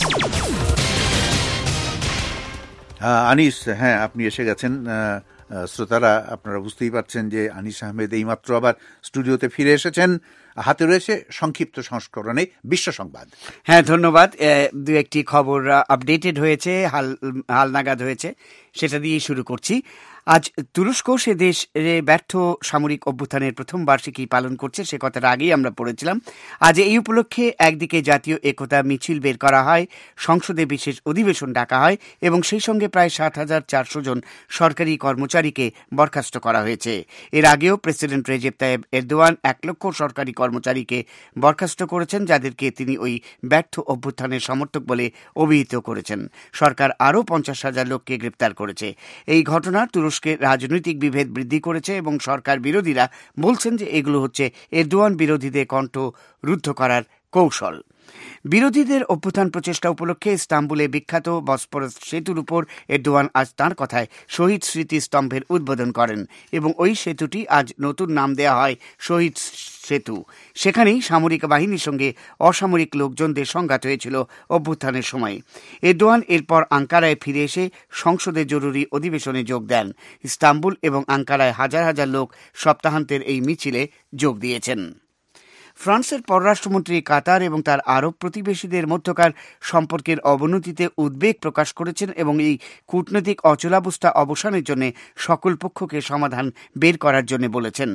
আনিস, হ্যাঁ, আপনি এসে গেছেন। শ্রোতারা, আপনারা বুঝতেই পারছেন যে আনিস আহমেদ এইমাত্র আবার স্টুডিওতে ফিরে এসেছেন। হাতে রয়েছে সংক্ষিপ্ত সংস্করণে বিশ্ব সংবাদ। হ্যাঁ, ধন্যবাদ। দু একটি খবর আপডেটেড হয়েছে, হালনাগাদ হয়েছে, সেটা দিয়েই শুরু করছি। আজ তুরস্ক সে দেশ ব্যর্থ সামরিক অভ্যুত্থানের প্রথম বার্ষিকী পালন করছে, সে কথাটা আগেই আমরা পড়েছিলাম। আজ এই উপলক্ষে একদিকে জাতীয় একতা মিছিল বের করা হয়, সংসদে বিশেষ অধিবেশন ডাকা হয় এবং সেই সঙ্গে প্রায় ৭,৪০০ জন সরকারি কর্মচারীকে বরখাস্ত করা হয়েছে। এর আগেও প্রেসিডেন্ট রেজেপ তাইয়েব এরদোয়ান ১ লক্ষ সরকারি কর্মচারীকে বরখাস্ত করেছেন, যাদেরকে তিনি ওই ব্যর্থ অভ্যুত্থানের সমর্থক বলে অভিহিত করেছেন। সরকার আরও ৫০,০০০ লোককে গ্রেপ্তার করেছে। এই ঘটনা তুরস্কের রাজনৈতিক বিভেদ বৃদ্ধি করেছে এবং সরকার বিরোধীরা বলছেন যে এগুলো হচ্ছে এরদোয়ান বিরোধীদের কণ্ঠ রুদ্ধ করার কৌশল। বিরোধীদের অভ্যুত্থান প্রচেষ্টা উপলক্ষে ইস্তাম্বুলে বিখ্যাত বসপরাস সেতুর উপর এরদোয়ান আজ তাঁর কথায় শহীদ স্মৃতি স্তম্ভের উদ্বোধন করেন এবং ওই সেতুটি আজ নতুন নাম দেওয়া হয় শহীদ সেতু। সেখানেই সামরিক বাহিনীর সঙ্গে অসামরিক লোকজনদের সংঘাত হয়েছিল অভ্যুত্থানের সময়। এরদোয়ান এরপর আঙ্কারায় ফিরে এসে সংসদে জরুরি অধিবেশনে যোগ দেন। ইস্তাম্বুল এবং আঙ্কারায় হাজার হাজার লোক সপ্তাহান্তের এই মিছিলে যোগ দিয়েছেন। ফ্রান্সের পররাষ্ট্রমন্ত্রী কাতার এবং তার আরব প্রতিবেশীদের মধ্যকার সম্পর্কের অবনতিতে উদ্বেগ প্রকাশ করেছেন এবং এই কূটনৈতিক অচলাবস্থা অবসানের জন্য সকল পক্ষকে সমাধান বের করার জন্য বলেছেন।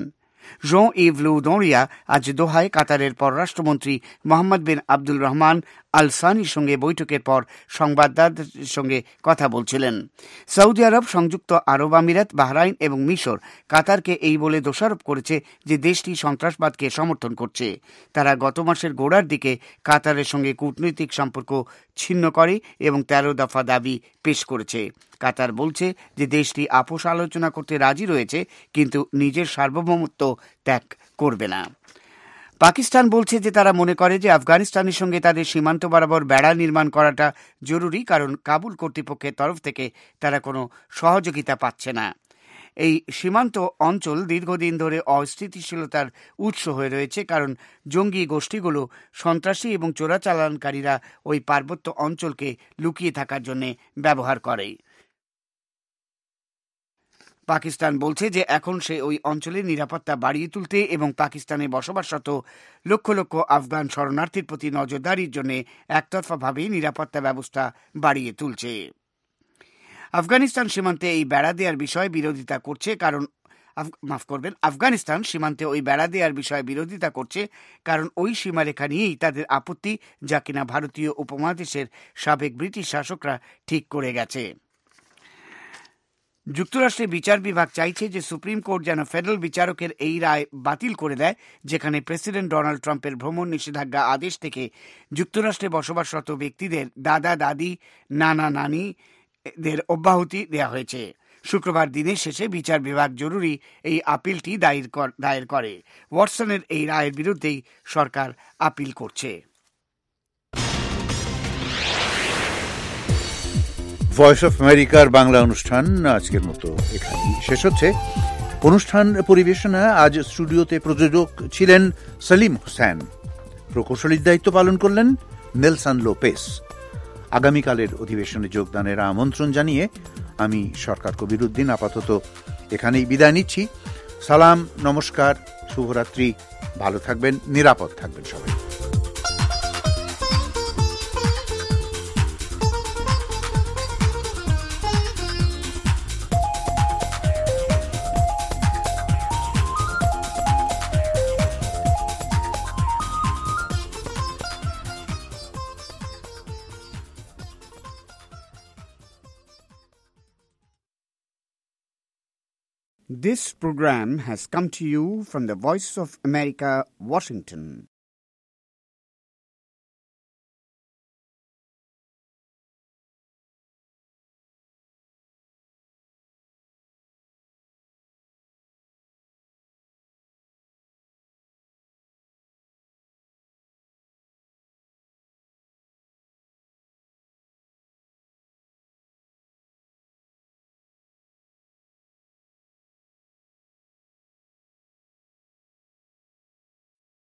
জঁ-ইভ লু দরিয়া আজ দোহায় কাতারের পররাষ্ট্রমন্ত্রী মোহাম্মদ বিন আব্দুল রহমান আল সানির সঙ্গে বৈঠকের পর সংবাদদাতাদের সঙ্গে কথা বলছিলেন। সৌদি আরব, সংযুক্ত আরব আমিরাত, বাহরাইন এবং মিশর কাতারকে এই বলে দোষারোপ করেছে যে দেশটি সন্ত্রাসবাদকে সমর্থন করছে। তারা গত মাসের গোড়ার দিকে কাতারের সঙ্গে কূটনৈতিক সম্পর্ক ছিন্ন করে এবং ১৩ দফা দাবি পেশ করেছে। কাতার বলছে যে দেশটি আপোষ আলোচনা করতে রাজি রয়েছে, কিন্তু নিজের সার্বভৌমত্ব ত্যাগ করবে না। পাকিস্তান বলছে যে তারা মনে করে যে আফগানিস্তানের সঙ্গে তাদের সীমান্ত বরাবর বেড়া নির্মাণ করাটা জরুরি, কারণ কাবুল কর্তৃপক্ষের তরফ থেকে তারা কোনো সহযোগিতা পাচ্ছে না। এই সীমান্ত অঞ্চল দীর্ঘদিন ধরে অস্থিতিশীলতার উৎস হয়ে রয়েছে, কারণ জঙ্গি গোষ্ঠীগুলো, সন্ত্রাসী এবং চোরাচালানকারীরা ওই পার্বত্য অঞ্চলকে লুকিয়ে থাকার জন্য ব্যবহার করে। পাকিস্তান বলছে যে এখন সে ওই অঞ্চলের নিরাপত্তা বাড়িয়ে তুলতে এবং পাকিস্তানে বসবাসরত লক্ষ লক্ষ আফগান শরণার্থীর প্রতি নজরদারির জন্য একতরফাভাবে নিরাপত্তা ব্যবস্থা বাড়িয়ে তুলছে। আফগানিস্তান সীমান্তে এই বেড়া দেওয়ার বিষয়ে বিরোধিতা করছে, কারণ আফগানিস্তান সীমান্তে ওই বেড়া দেওয়ার বিষয়ে বিরোধিতা করছে কারণ ওই সীমারেখা নিয়েই তাদের আপত্তি, যা কিনা ভারতীয় উপমহাদেশের সাবেক ব্রিটিশ শাসকরা ঠিক করে গেছে। যুক্তরাষ্ট্রের বিচার বিভাগ চাইছে যে সুপ্রিম কোর্ট যেন ফেডারেল বিচারকের এই রায় বাতিল করে দেয়, যেখানে প্রেসিডেন্ট ডোনাল্ড ট্রাম্পের ভ্রমণ নিষেধাজ্ঞা আদেশ থেকে যুক্তরাষ্ট্রে বসবাসরত ব্যক্তিদের দাদা দাদি, নানা নানিদের অব্যাহতি দেওয়া হয়েছে। শুক্রবার দিনের শেষে বিচার বিভাগ জরুরি এই আপিলটি দায়ের করে। ওয়াটসনের এই রায়ের বিরুদ্ধেই সরকার আপিল করছে। ভয়েস অফ আমেরিকার বাংলা অনুষ্ঠান আজকের মতো এখানেই শেষ হচ্ছে। অনুষ্ঠান পরিবেশনা আজ স্টুডিওতে প্রযোজক ছিলেন সলিম হোসেন, প্রকৌশলীর দায়িত্ব পালন করলেন নেলসন লোপেস। আগামীকালের অধিবেশনে যোগদানের আমন্ত্রণ জানিয়ে আমি সরকার কবিরুদ্দিন আপাতত এখানেই বিদায় নিচ্ছি। সালাম, নমস্কার, শুভরাত্রি, ভালো থাকবেন, নিরাপদ থাকবেন সবাই। This program has come to you from the Voice of America, Washington.